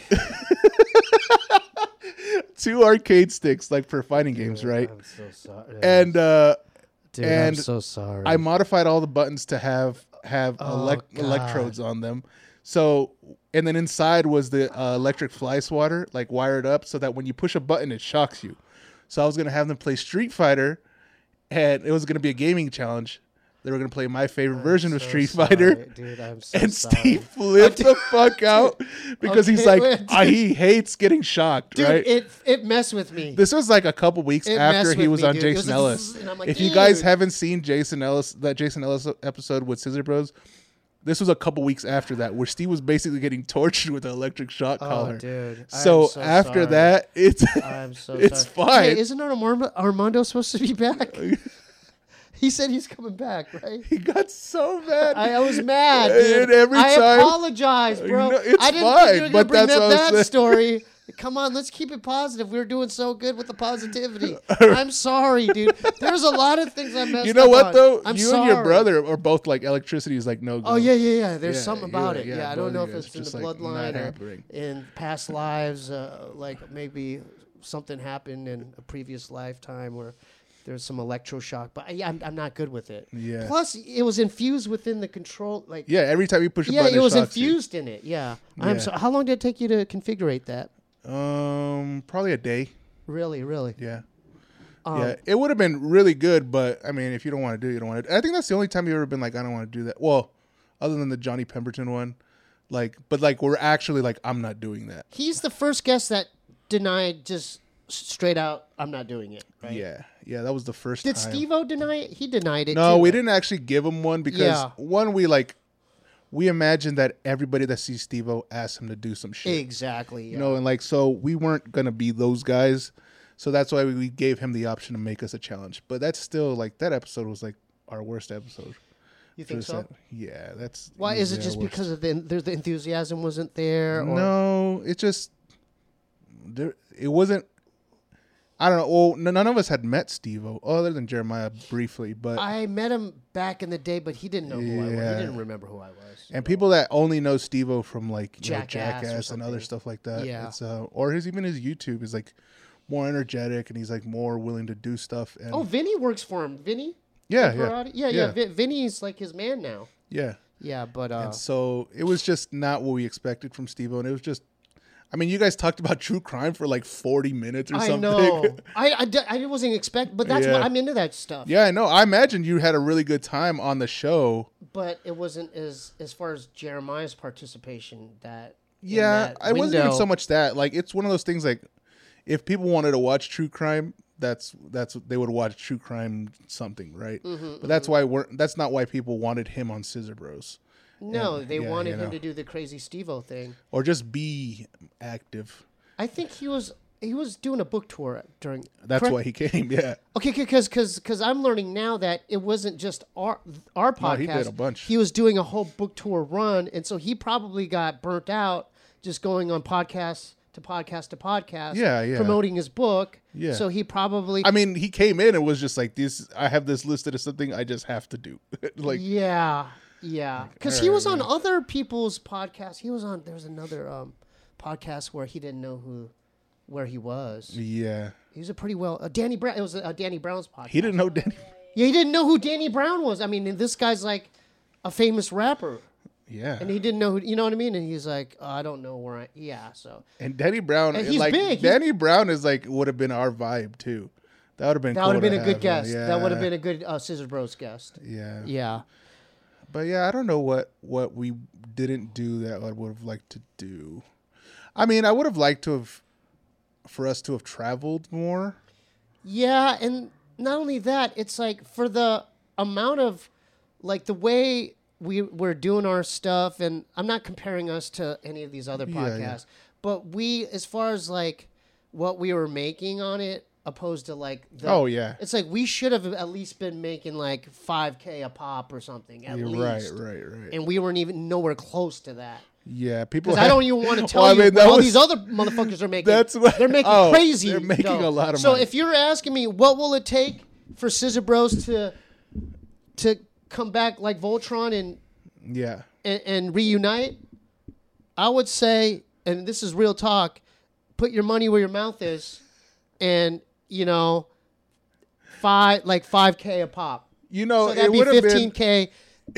two arcade sticks like for fighting games, right? I'm so sorry. And uh, Dude, and I'm so sorry. I modified all the buttons to have have Oh, elec- God. electrodes on them. So, and then inside was the uh, electric fly swatter, like wired up, so that when you push a button, it shocks you. So I was gonna have them play Street Fighter, and it was gonna be a gaming challenge. They were gonna play my favorite version of So Street sorry, Fighter, dude. I'm so and sorry. Steve flipped the fuck out because he's Okay, like, wait, ah, he hates getting shocked, Dude, right? it it messed with me. This was like a couple weeks It after messed he with was me, on dude. It was Jason like, Ellis. and I'm like, If you guys dude. haven't seen Jason Ellis, that Jason Ellis episode with Scissor Bros, this was a couple weeks after that, where Steve was basically getting tortured with an electric shock Oh, collar. dude. I So, am so after sorry. that, it's I'm so it's sorry. fine. Hey, isn't Armando, Armando supposed to be back? He said he's coming back, right? he got so mad. I, I was mad, dude. And every I time- apologize, bro. No, it's I didn't fine, think you were gonna but bring that's up what I was that saying. story. Come on, let's keep it positive. We were doing so good with the positivity. I'm sorry, dude. There's a lot of things I messed up You know what on. though? I'm you sorry. and your brother are both like electricity is like no go. Oh yeah, yeah, yeah. There's Yeah, something you're about right. it. Yeah, Yeah, I both don't know of if you it's guys in the just, like, not bloodline or happening. in past lives. Uh, like maybe something happened in a previous lifetime where there's some electroshock. But yeah, I'm, I'm not good with it. Yeah. Plus, it was infused within the control. Like Yeah, every time you push a yeah, button, it was shocks you. infused in it. Yeah. I'm Yeah. so. How long did it take you to configure that? Um, probably a day. Really, really. Yeah. Um, yeah, it would have been really good, but I mean, if you don't want to do it, you don't want to. I think that's the only time you've ever been like, I don't want to do that. Well, other than the Johnny Pemberton one, like, but like we're actually like, I'm not doing that. He's the first guest that denied just straight out. I'm not doing it. Right? Yeah, yeah, that was the first Did time. Steve-O deny it? He denied it. No, too, we right? didn't actually give him one because Yeah. one, we like, we imagine that everybody that sees Steve-O asks him to do some shit. Exactly. Yeah. You know, and like, so we weren't gonna be those guys, so that's why we gave him the option to make us a challenge. But that's still like that episode was like our worst episode. You think Just so? that- yeah, that's. Why is it easily our just worst. because of the there's the enthusiasm wasn't there? Or? No, it just there. It wasn't. I don't know. Well, n- none of us had met Steve-O, other than Jeremiah briefly. But I met him back in the day, but he didn't know who I was. Yeah. He didn't remember who I was. and people that only know Steve-O from like you know, Jackass or Jackass and other something. stuff like that. Yeah. It's, uh, or his even his YouTube is like more energetic, and he's like more willing to do stuff. And Oh, Vinny works for him. Vinny? yeah, Like yeah, karate? yeah, yeah, Vin- Vinny's like his man now. yeah. Yeah, but uh, And so it was just not what we expected from Steve-O, and it was just. I mean, you guys talked about true crime for like forty minutes or I something. know. I, I, d- I wasn't expect, but that's Yeah. what I'm into that stuff. Yeah, I know. I imagine you had a really good time on the show. But it wasn't as as far as Jeremiah's participation that. in Yeah, that I wasn't even window- so much that. Like, it's one of those things. Like, if people wanted to watch true crime, that's that's they would watch true crime something, right? Mm-hmm, but that's why we're that's not why people wanted him on Scissor Bros. No, And- they yeah, wanted you him know. to do the crazy Steve-O thing. Or just be active. I think he was he was doing a book tour during. That's correct? why he came. Yeah, Okay, because because I'm learning now that it wasn't just our our podcast. No, he did a bunch. He was doing a whole book tour run, and so he probably got burnt out just going on podcast to podcast to podcast. Yeah, yeah. Promoting his book. Yeah. So he probably. I mean, he came in and was just like, "This, I have this listed as something I just have to do." like, Yeah, yeah. Because he alright, was on yeah. other people's podcasts. He was on. There was another um, podcast where he didn't know who, where he was. yeah, He was a pretty well. Uh, Danny Brown. It was uh, Danny Brown's podcast. he didn't know Danny. Yeah, he didn't know who Danny Brown was. I mean, this guy's like a famous rapper, Yeah, and he didn't know who. You know what I mean? And he's like, oh, I don't know where I. Yeah, so And Danny Brown, And he's like big. He's- Danny Brown is like would have been our vibe too. That would have been that cool would have been to a good have, guest. uh, That would have yeah. been a good uh, Scissor Bros guest. yeah. Yeah. But yeah, I don't know what what we didn't do that I would have liked to do. I mean, I would have liked to have for us to have traveled more. Yeah, and not only that, it's like for the amount of like the way we we're doing our stuff, and I'm not comparing us to any of these other Yeah, podcasts, yeah. but we, as far as like what we were making on it, opposed to like the, Oh, yeah. it's like we should have at least been making like five K a pop or something at You're right, least, right, right. and we weren't even nowhere close to that. Yeah, people. Because I don't even want to tell Well, I you mean, what that all was- these other motherfuckers are making. That's what- they're making oh, crazy. they're making dough. a lot of so money. if you're asking me, what will it take for Scissor Bros to to come back like Voltron and Yeah, and, and reunite? I would say, and this is real talk, put your money where your mouth is, and you know, five like five K a pop. you know, So it that'd be would have fifteen been K.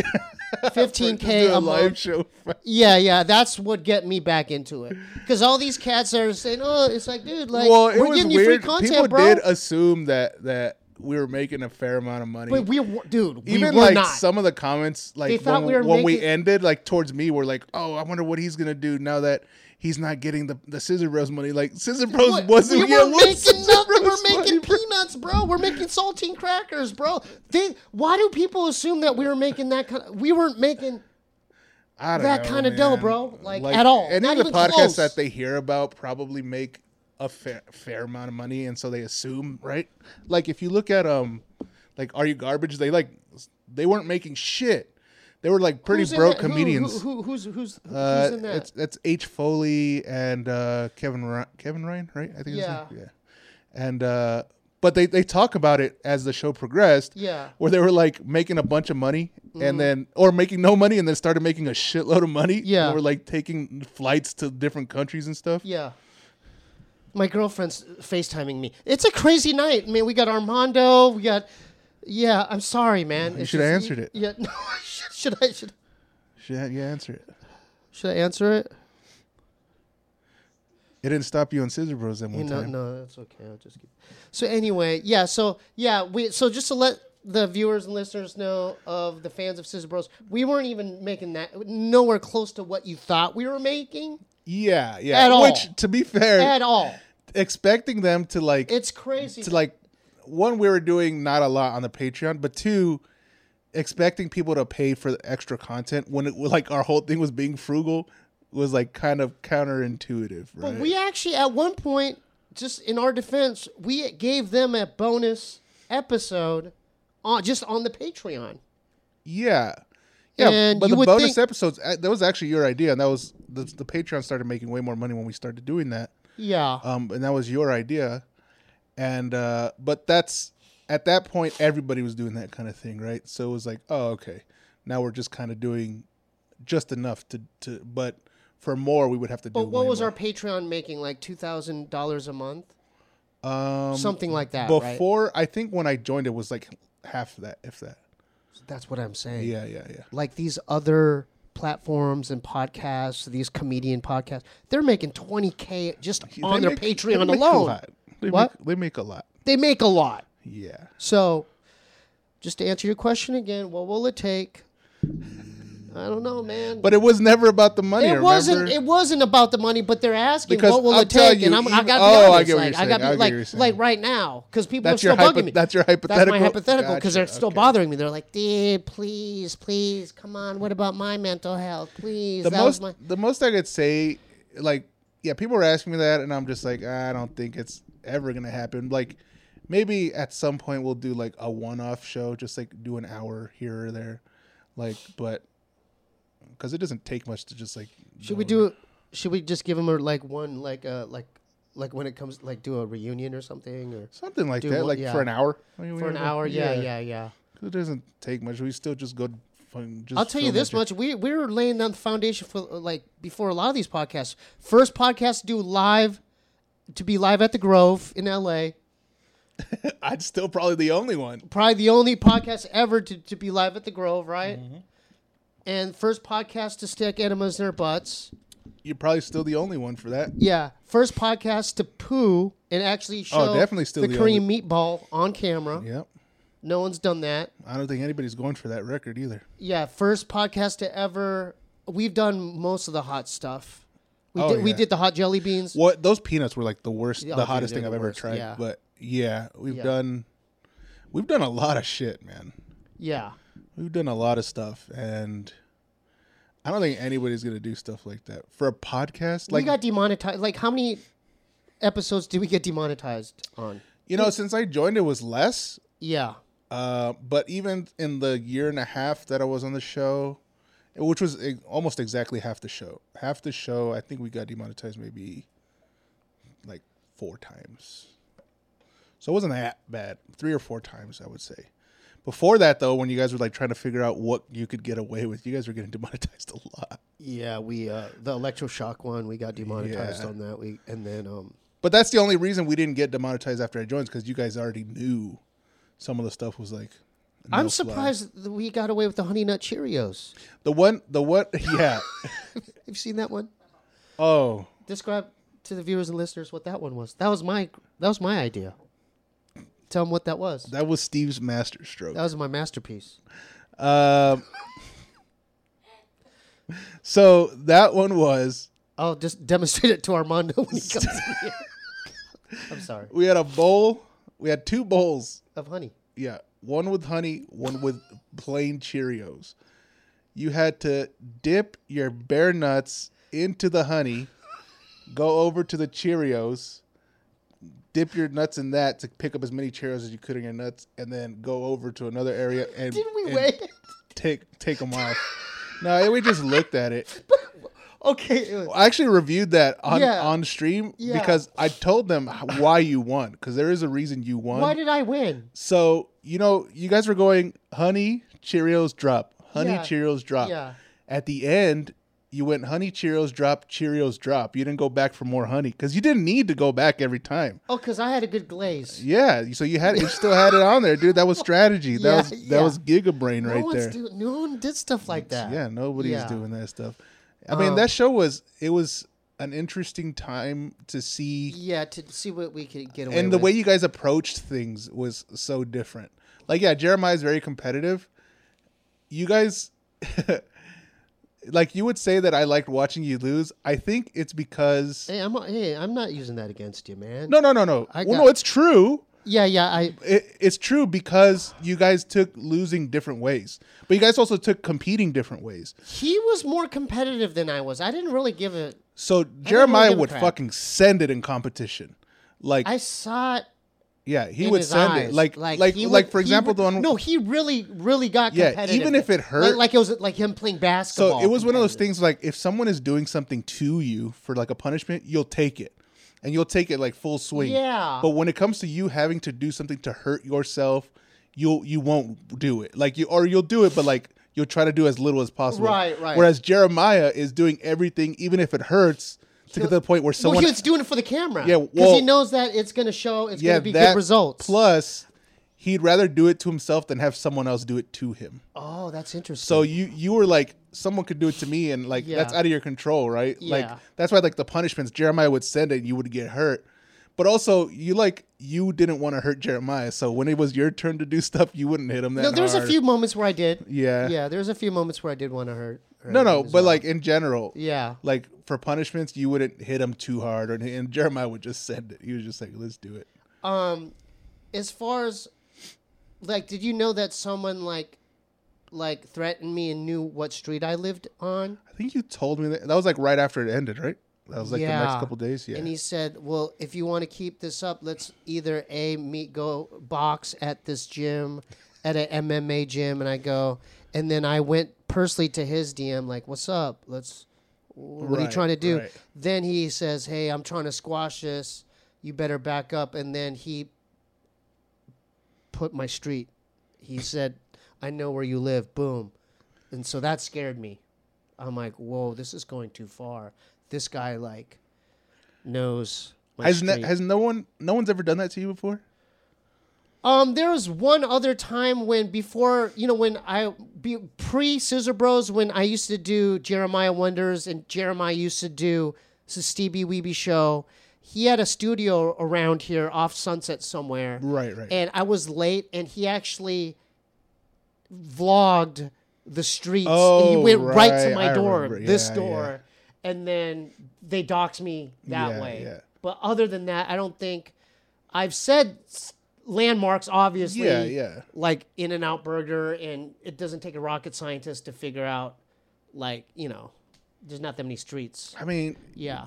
fifteen K do a a live month. show. Yeah, yeah, that's what get me back into it. Because all these cats are saying, "Oh, it's like, dude, like well, it we're was giving you weird. free content, People bro." did assume that that we were making a fair amount of money. but we, were- dude, we Even were like not. some of the comments, like They thought when, we were when we making- ended, like towards me, were like, "Oh, I wonder what he's gonna do now that he's not getting the the Scissor Bros money." Like Scissor Bros What? wasn't. we yeah, were was making Scissor nothing. Bros We're making money, bro. peanuts, bro. We're making saltine crackers, bro. They, why do people assume that we were making that kind? Of, we weren't making. I don't that know, kind of dough, man. bro. Like, at all. Any Not of the even podcasts close. that they hear about probably make a fair, fair amount of money, and so they assume, right? Like if you look at um, like Are You Garbage? They like they weren't making shit. They were like pretty Who's in broke that? Who- comedians. Who, who, who's who's who's uh, in that? it's that's H Foley and uh, Kevin Ry- Kevin Ryan, right? I think. Yeah. It's yeah. And uh, but they they talk about it as the show progressed. Yeah. Where they were like making a bunch of money and then or making no money and then started making a shitload of money. Yeah. And were like taking flights to different countries and stuff. Yeah. My girlfriend's FaceTiming me. It's a crazy night. I mean, we got Armando. We got. Yeah, I'm sorry, man. You It's should have just- answered it. Yeah, no, should, should I should Should you answer it? should I answer it? It didn't stop you on Scissor Bros that You one know, time. no, that's okay. I'll just keep. So anyway, yeah. So yeah, we. So just to let the viewers and listeners know of the fans of Scissor Bros, we weren't even making that nowhere close to what you thought we were making Yeah, yeah. At all. Which, to be fair, at all. expecting them to like It's crazy. to like one, we were doing not a lot on the Patreon, but two, expecting people to pay for the extra content when it like our whole thing was being frugal was like kind of counterintuitive, right? But we actually, at one point, just in our defense, we gave them a bonus episode on just on the Patreon. yeah, yeah. And but you the would bonus think- episodes, uh, that was actually your idea, and that was the, the Patreon started making way more money when we started doing that. Yeah. Um, and that was your idea. And uh, but that's at that point everybody was doing that kind of thing, right? So it was like, oh, okay, now we're just kind of doing just enough to to, but for more we would have to do. But what way was more. our Patreon making? Like two thousand dollars a month, um, something like that. Right? Before I think when I joined it was like half that, if that. That's what I'm saying. Yeah, yeah, yeah. Like these other platforms and podcasts, these comedian podcasts, they're making twenty K just on They their make- they Patreon make a alone. lot. They What? Make, they make a lot. They make a lot. Yeah. So, just to answer your question again, what will it take? I don't know, man. But it was never about the money. it remember? wasn't. It wasn't about the money, but they're asking, Because what will I'll it tell take? you, and I'm, I even- got to oh, be I honest. get what like, you're I got saying. I to get like, what you're saying. like right now, because people That's are your still hypo- bugging me. that's your That's hypothetical? my hypothetical because they're Gotcha, still okay. bothering me. They're like, dude, please, please, come on. What about my mental health? Please. the that was most my. the most I could say, like, yeah, people were asking me that, and I'm just like, I don't think it's ever gonna happen. Like, maybe at some point we'll do like a one-off show, just like do an hour here or there, like, but because it doesn't take much to just like. Should go we do? Should we just give them a, like one like uh like like when it comes like do a reunion or something or something like do that, one- like yeah. for an hour? I mean, for an whatever. hour? Yeah, yeah, yeah. It doesn't take much. We still just go. Fun, just I'll tell you film this that much: we we were laying down the foundation for like before a lot of these podcasts. First podcast to do live, to be live at the Grove in L A. shit. I'd still probably the only one. Probably the only podcast ever to, to be live at the Grove, right? Mm-hmm. And first podcast to stick enemas in their butts. You're probably still the only one for that. Yeah, first podcast to poo and actually show Oh, definitely still the the Korean meatball on camera. Yep. No one's done that. I don't think anybody's going for that record either. Yeah, first podcast to ever. We've done most of the hot stuff. We Oh, did. We yeah. did the hot jelly beans. What those peanuts were like the worst, Yeah, the okay, hottest they're thing I've the ever worst, tried. yeah. But yeah, we've Yeah. done, we've done a lot of shit, man. Yeah. We've done a lot of stuff, and I don't think anybody's gonna do stuff like that for a podcast. Like we got demonetized. Like, how many episodes did we get demonetized on? you know, since I joined, it was less. Yeah. Uh, but even in the year and a half that I was on the show, which was e- almost exactly half the show, half the show, I think we got demonetized maybe like four times. So it wasn't that bad. Three or four times, I would say. Before that, though, when you guys were like trying to figure out what you could get away with, you guys were getting demonetized a lot. Yeah, we uh the electroshock one, we got demonetized Yeah. on that. We and then um But that's the only reason we didn't get demonetized after I joined, because you guys already knew some of the stuff was like. no I'm fly. surprised that we got away with the Honey Nut Cheerios. The one, the what? Yeah. You've seen that one? Oh. Describe to the viewers and listeners what that one was. That was my that was my idea. Tell them what that was. That was Steve's masterstroke. That was my masterpiece. Um, so that one was, I'll just demonstrate it to Armando when he comes in here. I'm sorry. we had a bowl. We had two bowls. Of honey. Yeah. One with honey, one with plain Cheerios. You had to dip your bare nuts into the honey, go over to the Cheerios, dip your nuts in that to pick up as many Cheerios as you could in your nuts, and then go over to another area and, Didn't we and wait? take take them off. No, we just looked at it. Okay. it was- I actually reviewed that on, Yeah. on stream Yeah. because I told them why you won, because there is a reason you won. Why did I win? So, you know, you guys were going honey, Cheerios, drop. Honey, Yeah. Cheerios, drop. Yeah. At the end, you went honey, Cheerios, drop, Cheerios, drop. You didn't go back for more honey because you didn't need to go back every time. Oh, because I had a good glaze. Yeah, so you had you still had it on there, dude. That was strategy. That Yeah, was that yeah. was Giga Brain no right one's there. do- no one did stuff like that. Yeah, nobody's Yeah. doing that stuff. I mean, Um, that show was it was an interesting time to see, Yeah, to see what we could get away and the with. way you guys approached things was so different. Like, yeah, Jeremiah's very competitive. You guys, like, you would say that I liked watching you lose. I think it's because Hey, I'm hey, I'm not using that against you, man. no, no, no, no. I well, got- no, it's true. Yeah, yeah, I It, it's true because you guys took losing different ways, but you guys also took competing different ways. he was more competitive than I was. I didn't really give it. So really Jeremiah give a would crap. fucking send it in competition, like I saw it. yeah, he in would his send eyes. it, like like like, he would- for he example, would- the one No, he really, really got Yeah, competitive. even if it hurt- like, like it was like him playing basketball. So it was one of those competitive. things like if someone is doing something to you for like a punishment, you'll take it. and you'll take it like full swing. Yeah. But when it comes to you having to do something to hurt yourself, you'll you won't do it. Like you or you'll do it, but like you'll try to do as little as possible. Right, right. Whereas Jeremiah is doing everything, even if it hurts, to get to the point where someone. Well, he's doing it for the camera. Yeah, because well, he knows that it's going to show. It's yeah, going to be that good results. Plus, he'd rather do it to himself than have someone else do it to him. Oh, that's interesting. So you you were like, someone could do it to me, and like Yeah. that's out of your control, right? Yeah. Like that's why like the punishments Jeremiah would send it, and you would get hurt. But also, you like you didn't want to hurt Jeremiah, so when it was your turn to do stuff, you wouldn't hit him that no, there's hard. a few moments where I did. Yeah. Yeah, there's a few moments where I did want to hurt. hurt No, no, him as but well. like in general, Yeah. like for punishments, you wouldn't hit him too hard, or and Jeremiah would just send it. He was just like, "Let's do it." Um, as far as like, did you know that someone like like threatened me and knew what street I lived on? I think you told me that. That was like right after it ended, right? That was like the next couple days. Yeah. And he said, "Well, if you want to keep this up, let's either a meet go box at this gym, at an M M A gym." And I go, and then I went personally to his D M, like, "What's up? Let's. What are you Right, trying to do?" right. Then he says, "Hey, I'm trying to squash this. You better back up." And then he put my street. He said, "I know where you live." Boom. And so that scared me. I'm like, whoa, this is going too far. This guy like knows my Has street. ne- has no one no one's ever done that to you before? um, there was one other time when before you know when I be, pre Scissor Bros when I used to do Jeremiah Wonders and Jeremiah used to do the Stevie Weeby show. He had a studio around here off Sunset somewhere. Right, right. And I was late, and he actually vlogged the streets. Oh, he went right, right. to my I door, remember. this Yeah, door, and then they doxed me that Yeah, way. yeah. But other than that, I don't think I've said s- landmarks, obviously. Yeah, yeah. Like In-N-Out Burger, and it doesn't take a rocket scientist to figure out, like, you know, there's not that many streets. I mean, Yeah.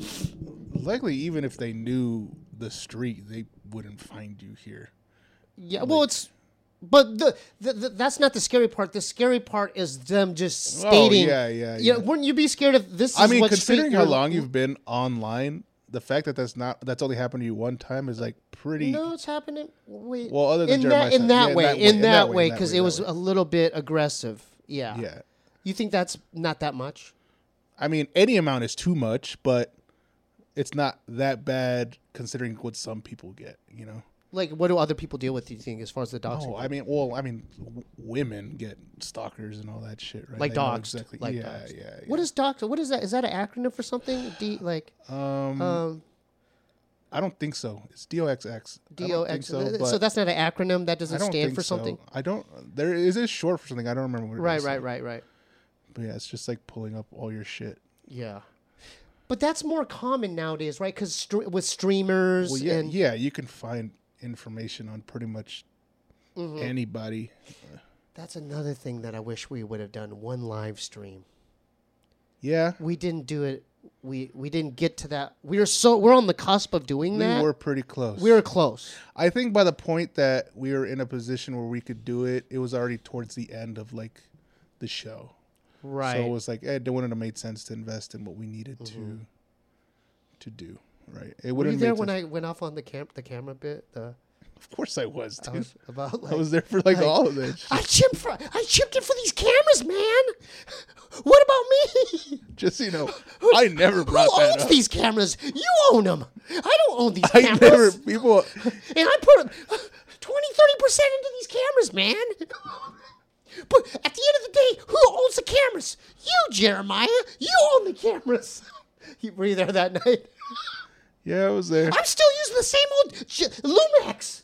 likely even if they knew the street, they wouldn't find you here. Yeah, well, it's, but the, the, the that's not the scary part. The scary part is them just Oh, stating. yeah, yeah, You yeah. know, wouldn't you be scared if this is I mean, what considering street how you're- long you've been online, the fact that that's not that's only happened to you one time is like pretty. No, it's happening. Wait, Well, other than in Jeremiah that in said- that yeah, way, in that way, because that it way, was that a way. little bit aggressive. Yeah. Yeah. You think that's not that much? I mean, any amount is too much, but it's not that bad considering what some people get. You know. Like, what do other people deal with? Do you think, as far as the doxing? Oh, I mean, well, I mean, w- women get stalkers and all that shit, right? like They know doxed. exactly. Like yeah, doxed. yeah, yeah. What is dox? What is that? Is that an acronym for something? D like Um, um I don't think so. It's D O X X. I D don't O think X. So, So, but that's not an acronym. That I doesn't don't stand think for so. something. I don't. There is it short for something. I don't remember what it Right, is. right, right, right. But yeah, it's just like pulling up all your shit. Yeah. But that's more common nowadays, right? Because stre- with streamers Well, yeah, and yeah, you can find information on pretty much Mm-hmm. anybody. that's another thing that I wish we would have done one live stream. Yeah, We didn't do it. We we didn't get to that. We were so we're on the cusp of doing we that. were pretty close. We were close. I think by the point that we were in a position where we could do it, it was already towards the end of like the show. Right. So it was like, eh, it wouldn't have made sense to invest in what we needed to to do. Right. It Were you wouldn't. there make when sense. I went off on the cam the camera bit? The Of course, I was. I Dude. was about like I was there for like, like, all of that. Shit. I chipped for I chipped in for these cameras, man. What about me? Just so you know, I never Who brought that owns up. these cameras? You own them. I don't own these I cameras. never people. And I put twenty, thirty percent into these cameras, man. But at the end of the day, who owns the cameras? You, Jeremiah. You own the cameras. You were you there that night? Yeah, I was there. I'm still using the same old J- Lumex.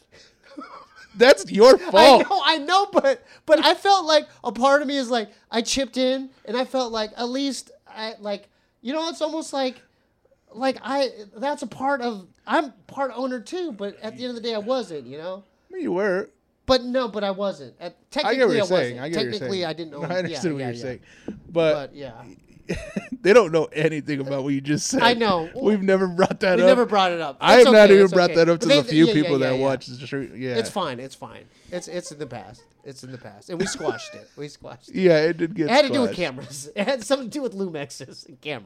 That's your I fault. know, I know, but but I felt like a part of me is like I chipped in, and I felt like at least I like you know it's almost like like I that's a part of I'm part owner too, but at the end of the day I wasn't, you know. You were. But no, but I wasn't. Uh, I technically, get what I, you're wasn't. saying. I get what you're technically, saying. I didn't know. No, I understood yeah, what yeah, you're yeah. saying, but, But yeah, they don't know anything about what you just said. I know. We've never brought that we up. never brought it up. I It's have not okay, even it's brought okay. that up But to the they- few yeah, people yeah, that yeah, yeah. watch the stream. Yeah, It's fine. It's fine. It's it's in the past. It's in the past, and we squashed it. We squashed it. Yeah, it did get. It had to do with squashed. cameras. It had something to do with Lumexes and cameras.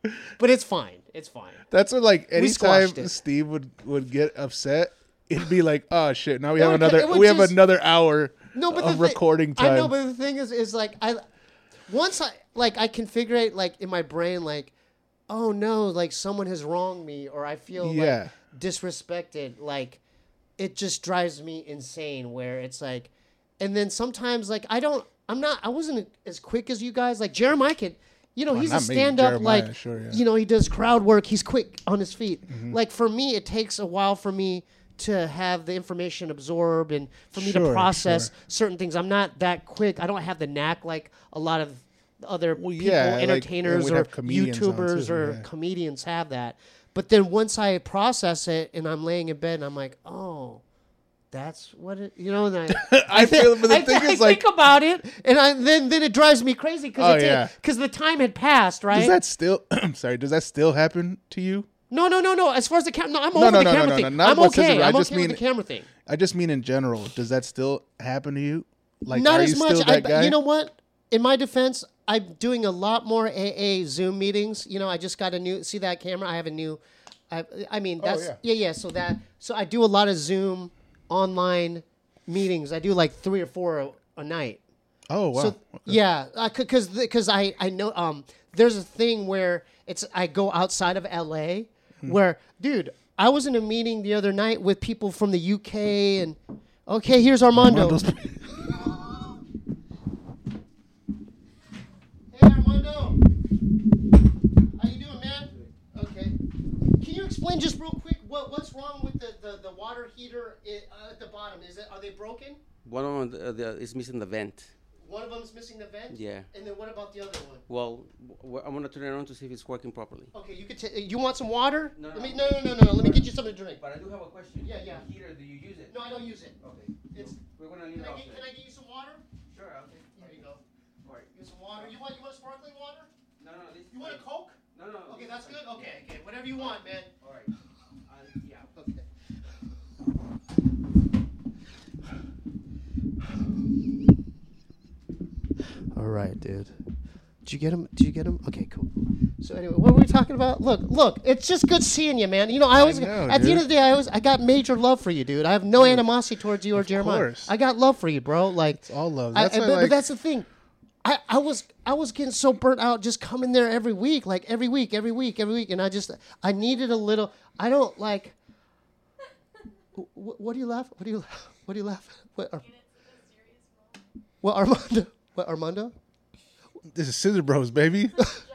but it's fine. It's fine. That's what, like, anytime squashed it. Steve would, would get upset, it'd be like, oh shit, now we It have would- another it would we have just- another hour No, but of the thi- recording time. I know, but the thing is, is like I once I like I configure it like in my brain, like, oh no, like someone has wronged me, or I feel Yeah. like disrespected. Like it just drives me insane. Where it's like, and then sometimes like I don't, I'm not, I wasn't as quick as you guys. Like Jeremiah could. You know, Well, he's a not me, stand-up, Jeremiah, like, sure, yeah. you know, he does crowd work. He's quick on his feet. Mm-hmm. Like, for me, it takes a while for me to have the information absorbed and for me to Sure, process sure. certain things. I'm not that quick. I don't have the knack like a lot of other Well, people, yeah, like, entertainers and we'd or have comedians on YouTubers too, or yeah. comedians have that. But then once I process it and I'm laying in bed and I'm like, oh, that's what it, you know, and I, I feel, but the I, thing I is, like, think about it, and I, then then it drives me crazy Oh, because yeah. because the time had passed, right? does that still? I'm sorry. Does that still happen to you? no, no, no, no. As far as the camera, no, I'm No, over no, the no, camera no, no, thing. no, not I'm what okay. Scissor- I I'm just okay with mean- the camera thing. I just mean in general. Does that still happen to you? Like, Not are as you much. still I, that guy? you know what? In my defense, I'm doing a lot more A A Zoom meetings. You know, I just got a new. See that camera? I have a new. I, I mean, that's yeah. yeah, yeah. So that so I do a lot of Zoom online meetings. I do like three or four a, a night. Oh wow. So Okay. yeah, because because I I know um there's a thing where it's I go outside of L A Hmm. where dude I was in a meeting the other night with people from the U K and okay here's Armando. Armando's- Hey Armando, how you doing, man? Okay, can you explain just real quick what what's wrong with the the, the water heater i- uh, at the bottom? Is it are they broken? One of them uh, the, is missing the vent. One of them's missing the vent. Yeah. And then what about the other one? Well, w- I'm gonna turn it on to see if it's working properly. Okay, you could. ta- you want some water? No, Let no. me, no, no, no, no, no. Let me get you something to drink. But I do have a question. Yeah, yeah. The heater, do you use it? No, I don't use it. Okay. It's. We're gonna leave Can it I, get, outside. can I get you some water? Sure. Okay. There you go. All right. Get some water. You want you want sparkling water? No, no. This, You want a Coke? No, no. Okay, that's good. Okay, okay. Whatever you want, man. All right. Uh, yeah. Okay. All right, dude. Did you get him? Did you get him? Okay, cool. So anyway, what were we talking about? Look, look. It's just good seeing you, man. You know, I always know, at the end dude. of the day, I always I got major love for you, dude. I have no animosity towards you or Jeremiah. course. I got love for you, bro. Like It's all love. I- That's I- why, but, but like- that's the thing. I, I was I was getting so burnt out just coming there every week, like every week, every week, every week, and I just I needed a little. I don't like. What, what do you laugh? What do you what do you laugh? What, Ar- what Armando? What Armando? This is Scissor Bros, baby.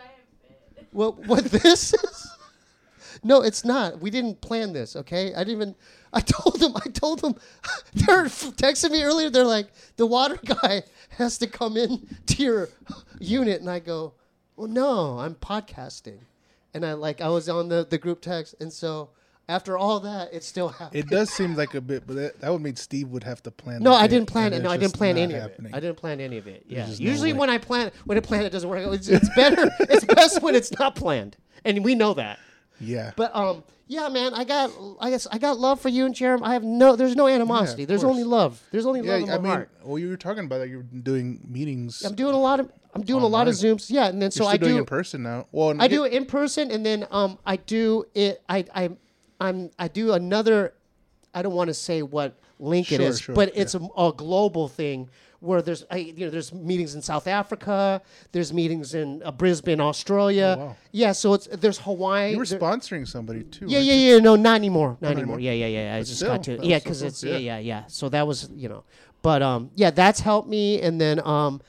What what this is? No, it's not. We didn't plan this, okay? I didn't even. I told them. I told them. They're texting me earlier. They're like, the water guy has to come in to your unit, and I go, well, no, I'm podcasting, and I like I was on the the group text, and so after all that, it still happened. It does seem like a bit, but that, that would mean Steve would have to plan. No, the I bit, didn't plan and it. it's No, I didn't just plan not any happening. of it. I didn't plan any of it. Yeah. just no Usually way. when I plan, when I plan, it doesn't work. It's, it's better. It's best when it's not planned, and we know that. Yeah. But um, yeah, man, I got, I guess, I got love for you and Jeremy. I have no, there's no animosity. of there's course. only love. There's only yeah, love in my I mean, heart. well, you were talking about that. You're doing meetings. I'm doing a lot of, I'm doing a lot of Online. Zooms. Yeah, and then You're so still I doing do, it in person now. Well, I do it in person, and then um, I do it. I I I'm I do another. I don't want to say what link it Sure, is, sure, but it's a, a global thing where there's I, you know there's meetings in South Africa, there's meetings in uh, Brisbane, Australia. Oh, wow. Yeah, so it's there's Hawaii. You were there- sponsoring somebody too. Yeah, weren't yeah, you? yeah. No, not anymore. Not, anymore. anymore? Yeah, yeah, yeah. I But just still, got to. that Yeah, was so because cool. it's yeah. Yeah. yeah, yeah. So that was you know, but um, yeah, that's helped me. And then um,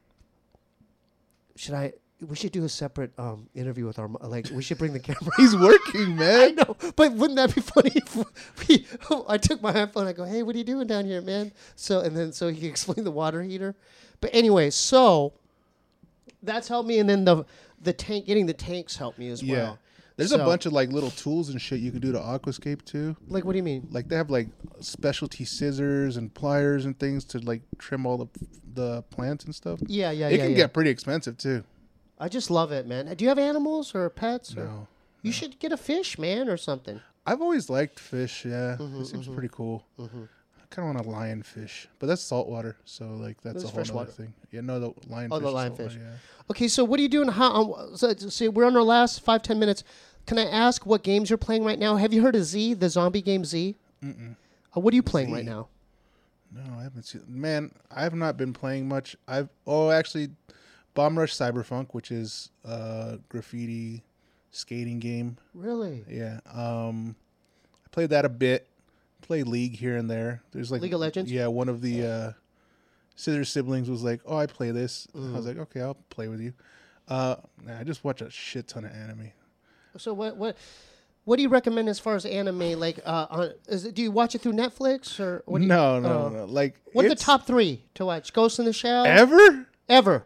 should I? We should do a separate um interview with our like. We should bring the camera. He's working, I man. know, but wouldn't that be funny if we? I took my iPhone. I go, hey, what are you doing down here, man? So and then so he explained the water heater. But anyway, so that's helped me, and then the the tank getting the tanks helped me as Yeah. well. There's So- a bunch of like little tools and shit you can do to Aquascape too. Like, what do you mean? Like they have like specialty scissors and pliers and things to like trim all the the plants and stuff. Yeah, yeah, It yeah. can yeah. get pretty expensive too. I just love it, man. Do you have animals or pets? Or? No. You should get a fish, man, or something. I've always liked fish. Yeah, Mm-hmm, it seems pretty cool. kind of want a lionfish, but that's saltwater, so like that's This a is whole other freshwater. thing. Yeah, no, the lionfish. Oh, the is lionfish. saltwater, yeah. Okay, so what are you doing? How? Um, so, so we're on our last five ten minutes. Can I ask what games you're playing right now? Have you heard of Z, the zombie game Z? Mm-mm. Uh, what are you playing Z. right now? No, I haven't seen. Man, I have not been playing much. I've oh actually, Bomb Rush Cyberpunk, which is a graffiti skating game. Really? Yeah. Um, I played that a bit. Play League here and there. There's like League of Legends? Yeah, one of the uh, Scissor siblings was like, "Oh, I play this." Mm. I was like, "Okay, I'll play with you." Uh, nah, I just watch a shit ton of anime. So what what what do you recommend as far as anime? Like, uh, on, is it, do you watch it through Netflix or what? Do you, No, no, uh, no. Like, What are the it's- top three to watch? Ghost in the Shell ever? ever.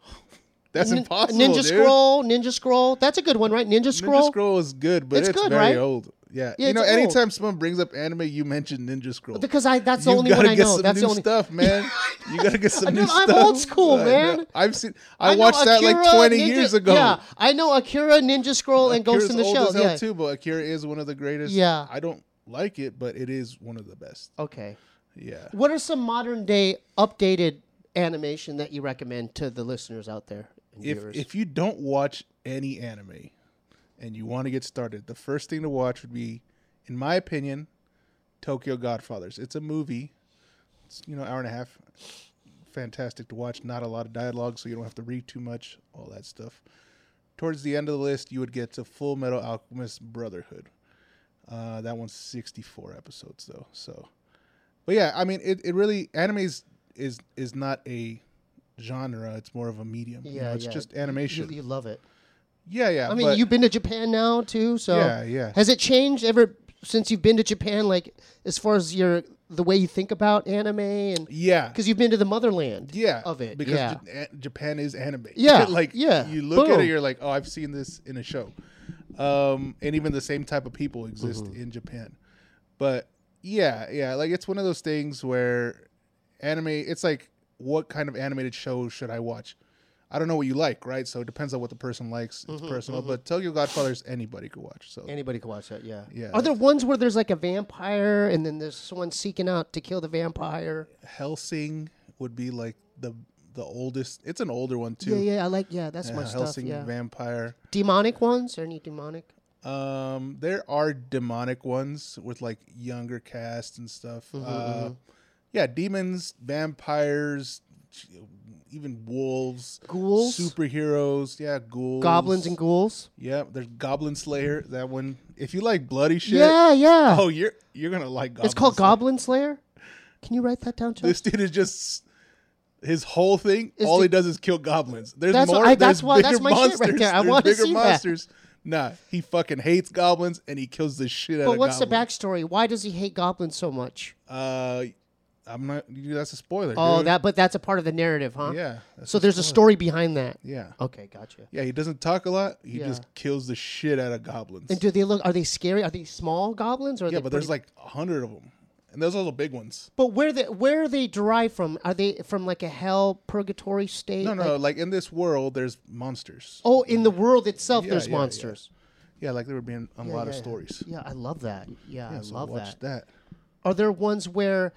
That's Nin- impossible, Ninja dude. Scroll, Ninja Scroll. That's a good one, right? Ninja Scroll. Ninja Scroll is good, but It's it's, good, very right? old. Yeah, Yeah, you know, it's old. anytime someone brings up anime, you mention Ninja Scroll. Because I that's the you only gotta one I get know. some That's new the only stuff, man. You gotta get some I'm- new I'm stuff. old school, I know. man. I've seen. I, know watched that like Akira, twenty Ninja- years ago. Yeah, I know Akira, Ninja Scroll, and Ghost Akira's in the old Shell. as hell Yeah. too, but Akira is one of the greatest. Yeah. I don't like it, but it is one of the best. Okay. Yeah. What are some modern day updated animation that you recommend to the listeners out there and If viewers? if you don't watch any anime and you want to get started, the first thing to watch would be, in my opinion, Tokyo Godfathers. It's a movie. It's, you know, hour and a half. Fantastic to watch. Not a lot of dialogue, so you don't have to read too much. All that stuff. Towards the end of the list, you would get to Full Metal Alchemist Brotherhood. Uh, that one's sixty-four episodes, though. So, but yeah, I mean, it, it really anime is, is is not a genre. It's more of a medium. yeah, you know, it's yeah. just animation. You, you love it. yeah, yeah. I mean, but- you've been to Japan now too, so Yeah, yeah. Has it changed ever since you've been to Japan? Like as far as your the way you think about anime and Yeah. because you've been to the motherland Yeah, of it. because yeah. Ja- a- Japan is anime. Yeah, like yeah, you look at boom. it, you're like, oh, I've seen this in a show, um, and even the same type of people exist Mm-hmm. in Japan. But yeah, yeah, like it's one of those things where anime. It's like, what kind of animated show should I watch? I don't know what you like, right? So it depends on what the person likes. It's personal, but Tokyo Godfathers anybody could watch. So Anybody can watch that, yeah. Yeah. Are there ones where there's like a vampire and then there's someone seeking out to kill the vampire? Hellsing would be like the the oldest. It's an older one too. Yeah, yeah, I like yeah, that's Yeah, my stuff. Hellsing Yeah. vampire. Demonic ones? Are any demonic? Um, there are demonic ones with like younger cast and stuff. Mm-hmm, uh, yeah, demons, vampires, even wolves, Ghouls? superheroes. Yeah, ghouls, Goblins and ghouls? Yeah, there's Goblin Slayer. That one. If you like bloody shit, Yeah, yeah. oh, you're you're gonna like. Goblin it's called Slayer. Goblin Slayer? Can you write that down, Chuck? This dude is just. His whole thing, Is all the- he does is kill goblins. There's That's more. what I- that's there's why- bigger that's my shit right monsters. there. I There's wanna bigger see that. monsters. Nah, he fucking hates goblins and he kills the shit out But of what's the goblins. backstory? Why does he hate goblins so much? Uh, I'm not. That's a spoiler. Oh, dude. that but that's a part of the narrative, huh? Yeah. that's So there's a story behind that. Yeah. Okay, gotcha. Yeah. He doesn't talk a lot. He Yeah. just kills the shit out of goblins. And do they look? Are they scary? Are they small goblins? Or are yeah, they but there's pretty- like a hundred of them, and those are the big ones. But where they where are they derived from? Are they from like a hell purgatory state? No, no. Like- Like in this world, there's monsters. oh, in the world itself, Yeah, there's yeah, yeah. monsters. Yeah, like there would be in a Yeah, lot yeah, of yeah. stories. Yeah, I love that. Yeah, Yeah, I so love watch that. that. Are there ones where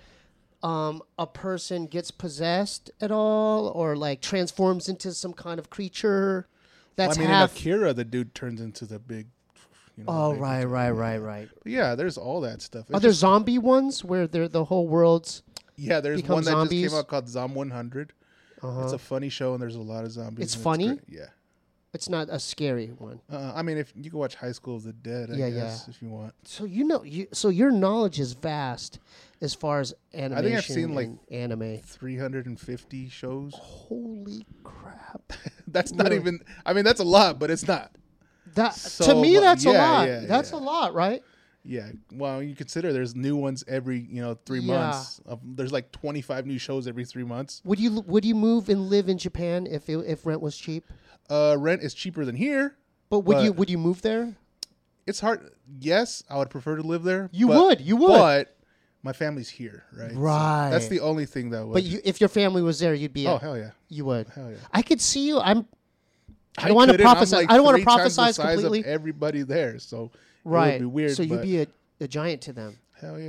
um, a person gets possessed at all, or like transforms into some kind of creature that's well, I mean, half? in Akira, the dude turns into the big. You know, Oh, big- right, right, right, right. But yeah, there's all that stuff. It's Are there just- zombie ones where they're the whole world's? Yeah, there's become one that zombies? just came out called Zom one hundred. Uh-huh. It's a funny show, and there's a lot of zombies. It's and funny? great. Yeah. It's not a scary one. Uh, I mean, if you can watch High School of the Dead, I Yeah, guess, yeah. if you want. So you know, you so your knowledge is vast as far as animation. seen, like, and anime. three hundred fifty shows. Holy crap! That's not Really? even. I mean, that's a lot, but it's not. That So, to me, but- that's a yeah, lot. yeah, that's yeah. a lot, right? Yeah. Well, you consider there's new ones every you know three Yeah. months. Of, there's like twenty-five new shows every three months. Would you would you move and live in Japan if it, if rent was cheap? Uh, rent is cheaper than here. But would But- you would you move there? It's hard. Yes, I would prefer to live there. You but- would, you would. But my family's here, right? So Right. that's the only thing that would. But you, if your family was there, you'd be. oh a- hell yeah. you would. Hell yeah. I could see you. I'm. I don't want to couldn't. I'm, prophesy. like, I don't want to three times the prophesize size of completely. everybody there, so Right. it would be weird. so you'd but be a, a giant to them. hell yeah.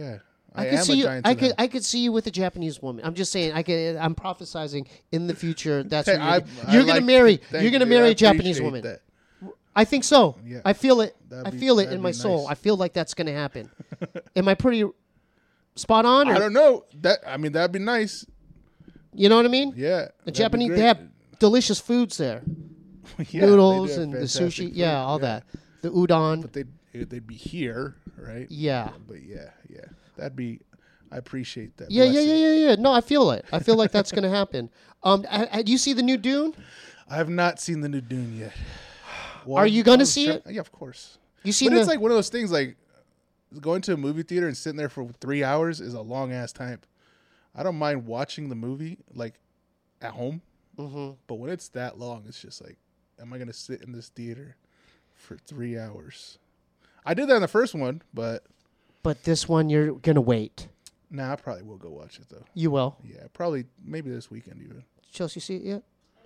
I, could am see a you. giant. I to could. them. I could see you with a Japanese woman. I'm just saying. I could. I'm prophesizing in the future. That's Hey, what you're, I- gonna- I you're gonna like- marry. thank You're gonna you, marry I a Japanese appreciate woman. that. I think so. Yeah. I feel it. That'd I be- feel it that'd in my be soul. nice. I feel like that's gonna happen. Am I pretty spot on? Or, I don't know. That I mean, that'd be nice. you know what I mean? Yeah. The that'd be Japanese. great. They have delicious foods there. Yeah, they Noodles do have and the fantastic sushi. food, Yeah, all that. The udon. But they'd they'd be here, right? Yeah. But yeah, yeah, that'd be. I appreciate that. Yeah, yeah, blessing. yeah, yeah, yeah. No, I feel it. I feel like that's gonna happen. Um, ha- ha- do you see the new Dune? I have not seen the new Dune yet. Well, Are you I gonna was see try- it? Yeah, of course. You see But the? it's like one of those things. Like going to a movie theater and sitting there for three hours is a long ass time. I don't mind watching the movie like at home, Mhm. but when it's that long, it's just like, am I gonna sit in this theater for three hours? I did that in the first one, but But this one, you're gonna wait. nah, I probably will go watch it though. You will. Yeah, probably maybe this weekend even. Chelsea, you see it yet?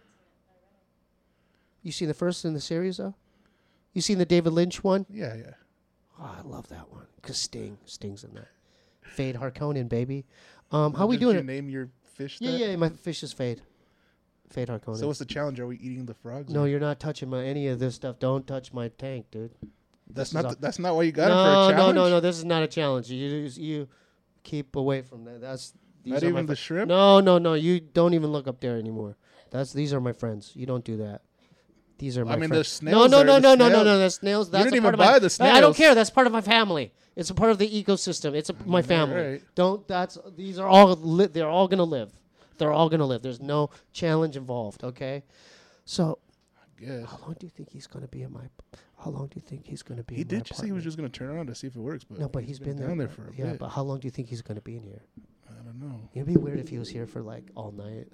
You seen the first in the series though? You seen the David Lynch one? Yeah, yeah. Oh, I love that one because Sting, Sting's in that. Fade Harkonnen, baby. Um, how we Did doing you it? name your fish? Yeah, that? yeah. My fish is Fade. Fade Harkonnen. So what's the challenge? Are we eating the frogs? no, or- you're not touching my any of this stuff. Don't touch my tank, dude. that's this not. is The, a- that's not why you got no, him for a no, challenge. no, no. This is not a challenge. You you keep away from that. That's these Not are my even the fri- shrimp. No, no, no. You don't even look up there anymore. That's these are my friends. You don't do that. These are my I mean, friends. the No, snails no, are no, the no, no, no, snail- no. The snails. That's didn't a part even of my, buy the I don't snails. care. That's part of my family. It's a part of the ecosystem. It's a, my family. right. Don't. That's. These are all. Li- they're all gonna live. They're all gonna live. There's no challenge involved. Okay. So, Yes. how long do you think he's gonna be in my? How long do you think he's gonna be? He in my did just say he was apartment? just going to turn around to see if it works, but No, but he's been, down there. there for a yeah, bit. but how long do you think he's gonna be in here? I don't know. It'd be weird if he was here for like all night.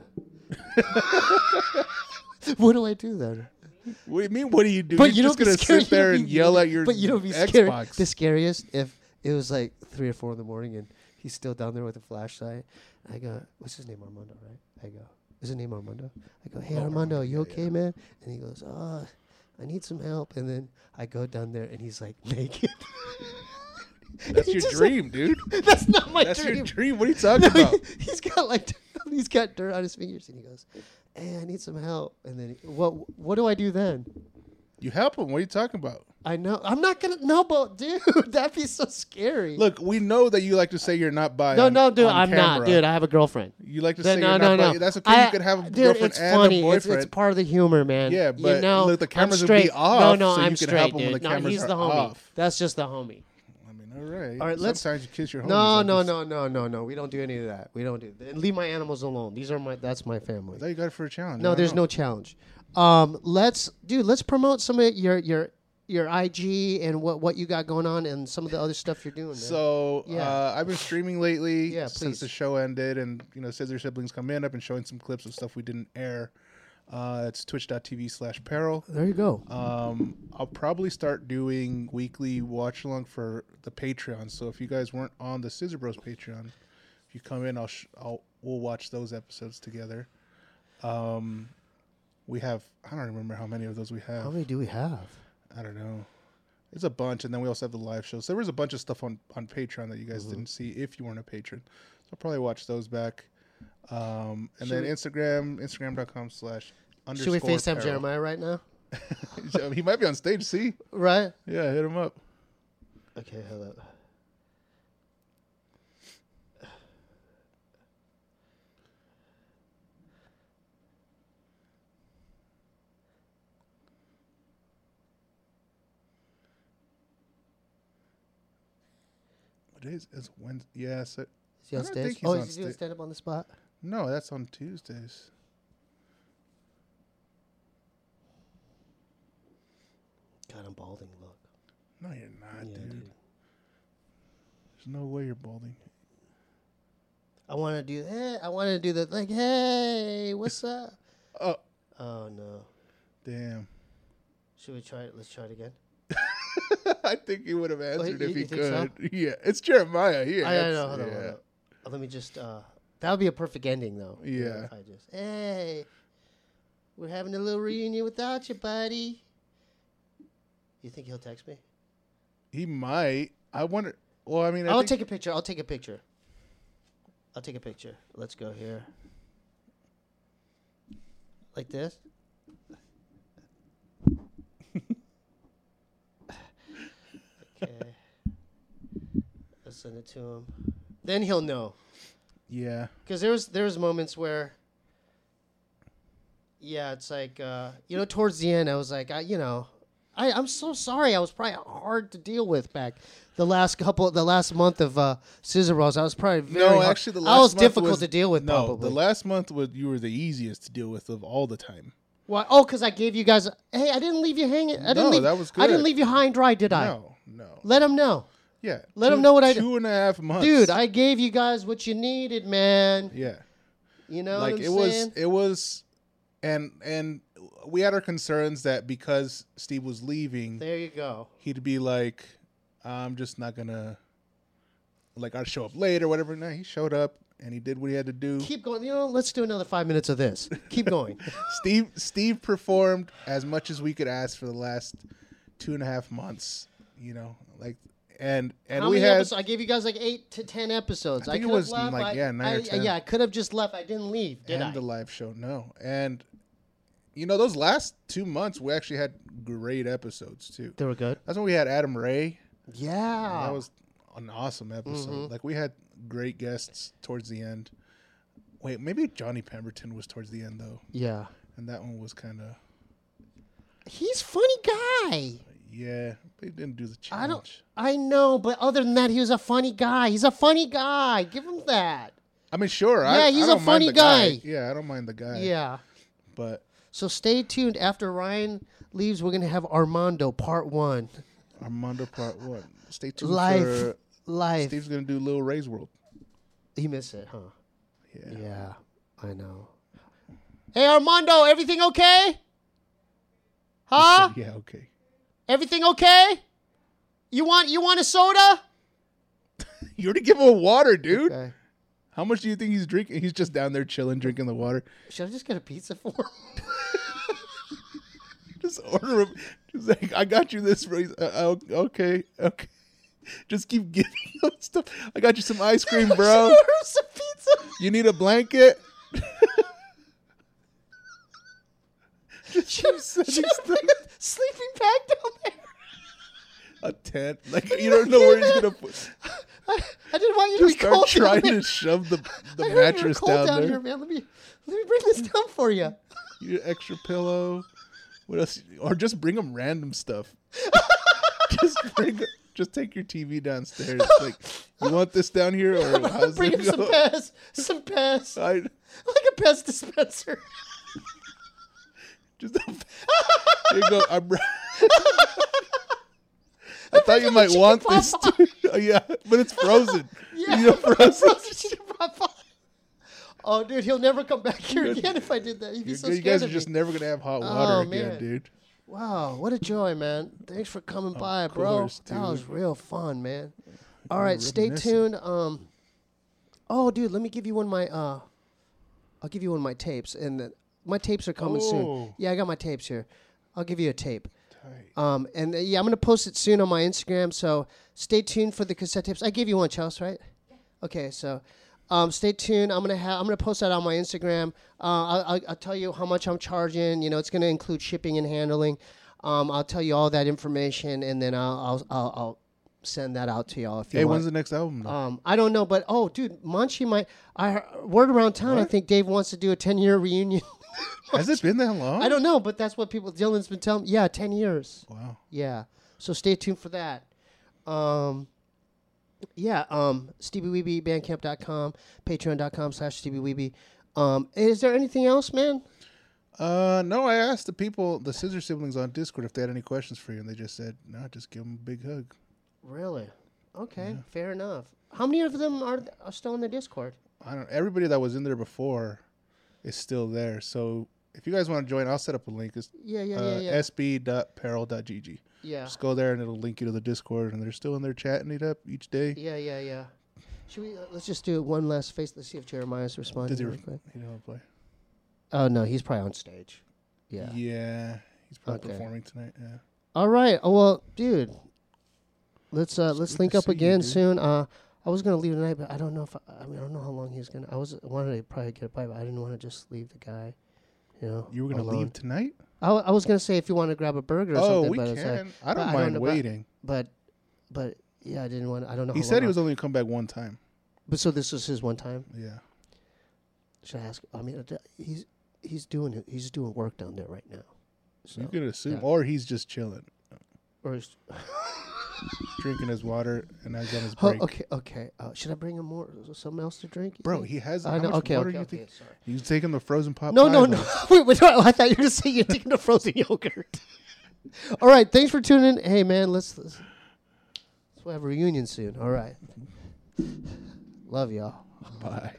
What do I do then? What do you mean? What do you do? But You're you just don't going be to scary. sit there You and don't be- yell at your But you don't be scary. Xbox. The scariest if it was like three or four in the morning and he's still down there with a flashlight. I go, what's his name, Armando, right? I go, is his name Armando? I go, hey Oh, Armando, Armando, you yeah, okay, yeah. man? And he goes, oh, I need some help. And then I go down there and he's like naked. That's He your just dream, dude. That's not my That's dream. your dream. What are you talking about? He's got like he's got dirt on his fingers, and he goes, "Hey, I need some help." And then he- what? What do I do then? You help him. What are you talking about? I know I'm not gonna. No, but dude, that'd be so scary. Look, we know that you like to say you're not bi. no, on- no, dude, on I'm not, camera. dude. I have a girlfriend. You like to Th- say no, you're no, not no. bi. That's okay. I- you could have a dude, girlfriend it's and funny. a It's, boyfriend. it's part of the humor, man. Yeah, you but know, look, the cameras I'm would be straight. off, No, no, so you I'm could straight, help him when dude. the no, cameras he's are the homie. off. That's just the homie. I mean, all right. All right, let's- Sometimes you kiss your homies. No, I no, just- no, no, no, no. We don't do any of that. We don't do. That. Leave my animals alone. These are my. That's my family. I thought you got it for a challenge. I No, don't there's know. no challenge. Um, let's dude, let's promote some of your your your I G and what what you got going on and some of the other stuff you're doing. Man. So Yeah. uh, I've been streaming lately Yeah, since please. the show ended, and you know, Scissor Siblings come in. I've been showing some clips of stuff we didn't air. Uh, it's twitch.tv slash peril. there you go. Um, I'll probably start doing weekly watch along for the Patreon. So if you guys weren't on the Scissor Bros Patreon, if you come in, I'll sh- I'll we'll watch those episodes together. Um, we have I don't remember how many of those we have. How many do we have? I don't know. It's a bunch, and then we also have the live shows. So there was a bunch of stuff on, on Patreon that you guys Mm-hmm. didn't see if you weren't a patron. So I'll probably watch those back. Um, and Should then we- Instagram, instagram.com slash Should underscore we FaceTime peril. Jeremiah right now? He might be on stage. See? Right. Yeah, hit him up. Okay, hold up. What day is it's Wednesday? Yeah, so, Is he on I don't stage? think he's Oh, on is he doing sta- stand up on the spot? no, that's on Tuesdays. God, I'm balding. Look. No, you're not, Yeah, dude. dude. There's no way you're balding. I want to do that. I want to do the like, hey, what's up? Oh, Oh no. damn. Should we try it? Let's try it again. I think he would have answered you- if he you think so? could. Yeah, it's Jeremiah. He I, I ans- know. Hold on, yeah. hold on. Uh, Let me just. Uh, that would be a perfect ending, though. you know, Yeah. if I just, hey, we're having a little reunion without you, buddy. You think he'll text me? He might. I wonder. Well, I mean, I I'll think, take a picture. I'll take a picture. I'll take a picture. Let's go here. Like this. Okay. Let's send it to him. Then he'll know. yeah. Because there's there's moments where, yeah, it's like, uh, you know, towards the end, I was like, I, you know, I, I'm so sorry. I was probably hard to deal with back the last couple, the last month of uh, Scissor Bros. I was probably very No, hard. actually, the last I was month difficult was- to deal with. No, probably. the last month was you were the easiest to deal with of all the time. Why? Oh, because I gave you guys. Hey, I didn't leave you hanging. I didn't No, leave, that was I didn't good. leave you high and dry, did I? No, no. Let them know, Yeah. Let two, 'em know what I did. Two and a half months. dude. I gave you guys what you needed, man. Yeah. You know like what I'm it was saying? it was and and we had our concerns that because Steve was leaving, There you go. he'd be like, I'm just not gonna like I'd show up late or whatever. No, he showed up and he did what he had to do. Keep going. You know, let's do another five minutes of this. Keep going. Steve Steve performed as much as we could ask for the last two and a half months. You know, like and and How we many had episodes? I gave you guys like eight to ten episodes. I think it could've was left. like, I- yeah, nine I, or ten. Yeah, I could have just left. I didn't leave, did and I? the live show. No, and you know those last two months we actually had great episodes too. They were good. That's when we had Adam Ray. Yeah. That was an awesome episode. Mhm. Like we had great guests towards the end. Wait, maybe Johnny Pemberton was towards the end though, Yeah. and that one was kind of He's a funny guy. yeah. But he didn't do the I don't. challenge. I know, but other than that, he was a funny guy. He's a funny guy. Give him that. I mean, sure. Yeah, I, he's I a don't mind funny the guy. Yeah, I don't mind the guy. Yeah. but So stay tuned. After Ryan leaves, we're gonna have Armando Part One Armando Part One. Stay tuned live. for Live. Steve's gonna do Little Ray's World. You miss it, huh? Yeah. Yeah, I know. Hey, Armando, everything okay? Huh? Yeah. Okay. Everything okay? You want you want a soda? You already give him a water, dude. Okay. How much do you think he's drinking? He's just down there chilling, drinking the water. Should I just get a pizza for him? Just order him. Just like, I got you this. Race. Uh, uh, okay, okay. Just keep giving him stuff. I got you some ice cream, bro. Order some pizza. You need a blanket? Just keep sending Should I stuff. bring a sleeping bag down there? A tent. Like, you don't know where he's going to put. I, I didn't want you Just to be start cold trying down there. to shove the, the I heard you were mattress cold down, down there. here, man. Let me let me bring this down for you. You need an extra pillow. What else? Or just bring him random stuff. just bring. Just take your T V downstairs. Like, you want this down here, or how's Bring it him some go? Pez, some Pez, I like a Pez dispenser. just. Here you go. I'm. I thought you might chicken want pot this pie. too. Oh, yeah, but it's frozen. Yeah, You know, frozen. frozen chicken pot pie. Oh, dude, he'll never come back here You're- again if I did that. He'd be You're so good. You scared guys are of just me. never gonna have hot water Oh, again, man. dude. Wow, what a joy, man! Thanks for coming by, bro. course, That was dude. real fun, man. All We're right, stay reminiscing. tuned. Um, oh, dude, let me give you one of my. Uh, I'll give you one of my tapes, and the, my tapes are coming soon. Oh. Yeah, I got my tapes here. I'll give you a tape. Tight. Um, and uh, yeah, I'm gonna post it soon on my Instagram. So stay tuned for the cassette tapes. I gave you one, Chelsea, right? Okay, so um, stay tuned. I'm gonna have I'm gonna post that on my Instagram. Uh, I'll, I'll, I'll tell you how much I'm charging. You know, it's gonna include shipping and handling. Um, I'll tell you all that information, and then I'll I'll I'll, I'll send that out to y'all if you Hey, want. when's the next album? Though? Um, I don't know, but oh, dude, Munchie might. I heard- word around town. I What? think Dave wants to do a ten year reunion. Has it been that long? I don't know, but that's what people. Dylan's been telling me. Yeah, ten years. Wow. Yeah. So stay tuned for that. Um, yeah. Um, Stevie Weeby, bandcamp dot com, patreon dot com slash Stevie Weeby. Um, is there anything else, man? Uh, no, I asked the people, the Scissor siblings on Discord, if they had any questions for you, and they just said, "No, just give them a big hug." Really? Okay. Fair enough. How many of them are, are still in the Discord? I don't. Everybody that was in there before is still there. So if you guys want to join, I'll set up a link. It's Yeah, yeah, uh, yeah, yeah. s b dot peril dot g g. Yeah. Just go there and it'll link you to the Discord, and they're still in there chatting it up each day. Yeah, yeah, yeah. Should we? Uh, let's just do one last face. Let's see if Jeremiah's responding. Does he? really Re- quick. he don't play. Oh no, he's probably on stage. Yeah. Yeah, he's probably Okay. performing tonight. Yeah. All right. Oh well, dude. let's uh, let's good link to up see you, again dude. soon. Uh, I was gonna leave tonight, but I don't know if I, I mean I don't know how long he's gonna. I was wanted to probably get by, but I didn't want to just leave the guy. You know, You were gonna alone. leave tonight? I, w- I was gonna say if you want to grab a burger or Oh, something, we but it's like, can. I don't but I mind don't know, but- waiting. but but yeah, I didn't want. I don't know. He how said long he I- was only gonna come back one time. But so this was his one time. Yeah. Should I ask? I mean, uh, he's he's doing he's doing work down there right now. So You could assume, yeah. or he's just chilling, or he's, drinking his water, and he's on his oh, break. okay, okay. Uh, should I bring him more something else to drink? you Bro, think? he has. I how know. much Okay, water okay, you okay. think? Sorry. He's taking the frozen pop. No, no, Pie, no. like- wait, wait, I thought you were just saying you're taking the frozen yogurt. All right, thanks for tuning in. Hey, man, let's let's, let's have a reunion soon. All right. Love y'all. Bye.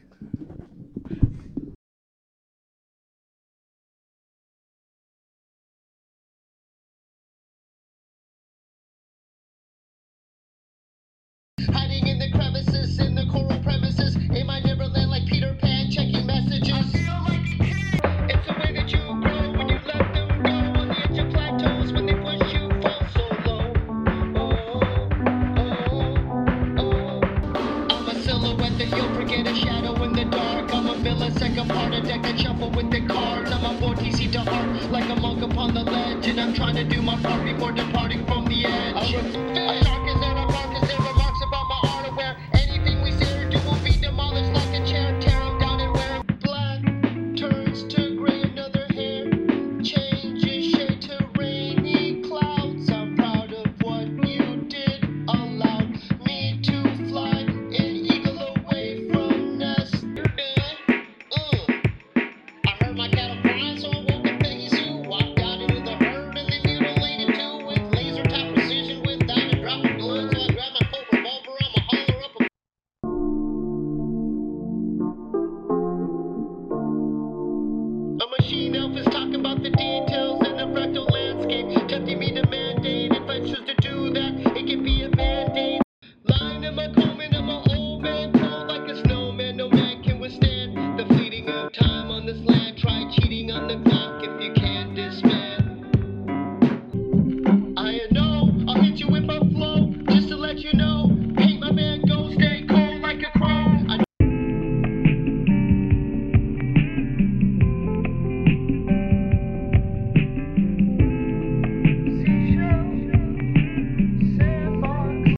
Hiding in the crevices, in the coral premises. In my Neverland like Peter Pan, checking messages. I feel like a kid. It's the way that you grow when you let them go. On the edge of plateaus when they push you, fall so low. Oh, oh, oh. I'm a silhouette that you'll forget, a shadow in the dark. I'm a millisecond part of deck and shuffle with the cards. I'm a vortice to heart, like a monk upon the ledge. And I'm trying to do my part before departing from the edge. A shark is there, a bark is there, remarks about my art aware. Anything we say or do will be demolished like a chair. Tear 'em down and wear 'em. Black turns to gray, another hair changes shade to rainy clouds. I'm proud of what you did, allowed me to fly an eagle away from nest. Uh, I heard my cattle cry, so I woke up Peggy Sue. Walked out into the herd and they mutilated too with laser type precision without a drop of blood. So I grabbed my full revolver, I'ma holler up a A machine elf is talking about the details in the fractal landscape, tempting me to mandate. If I choose to do that, it can be a mandate. Lying in my combing in my old man, cold like a snowman. No man can withstand the fleeting of time on this land. Try cheating on the clock if you can't disband. I know I'll hit you with my flow, just to let you know.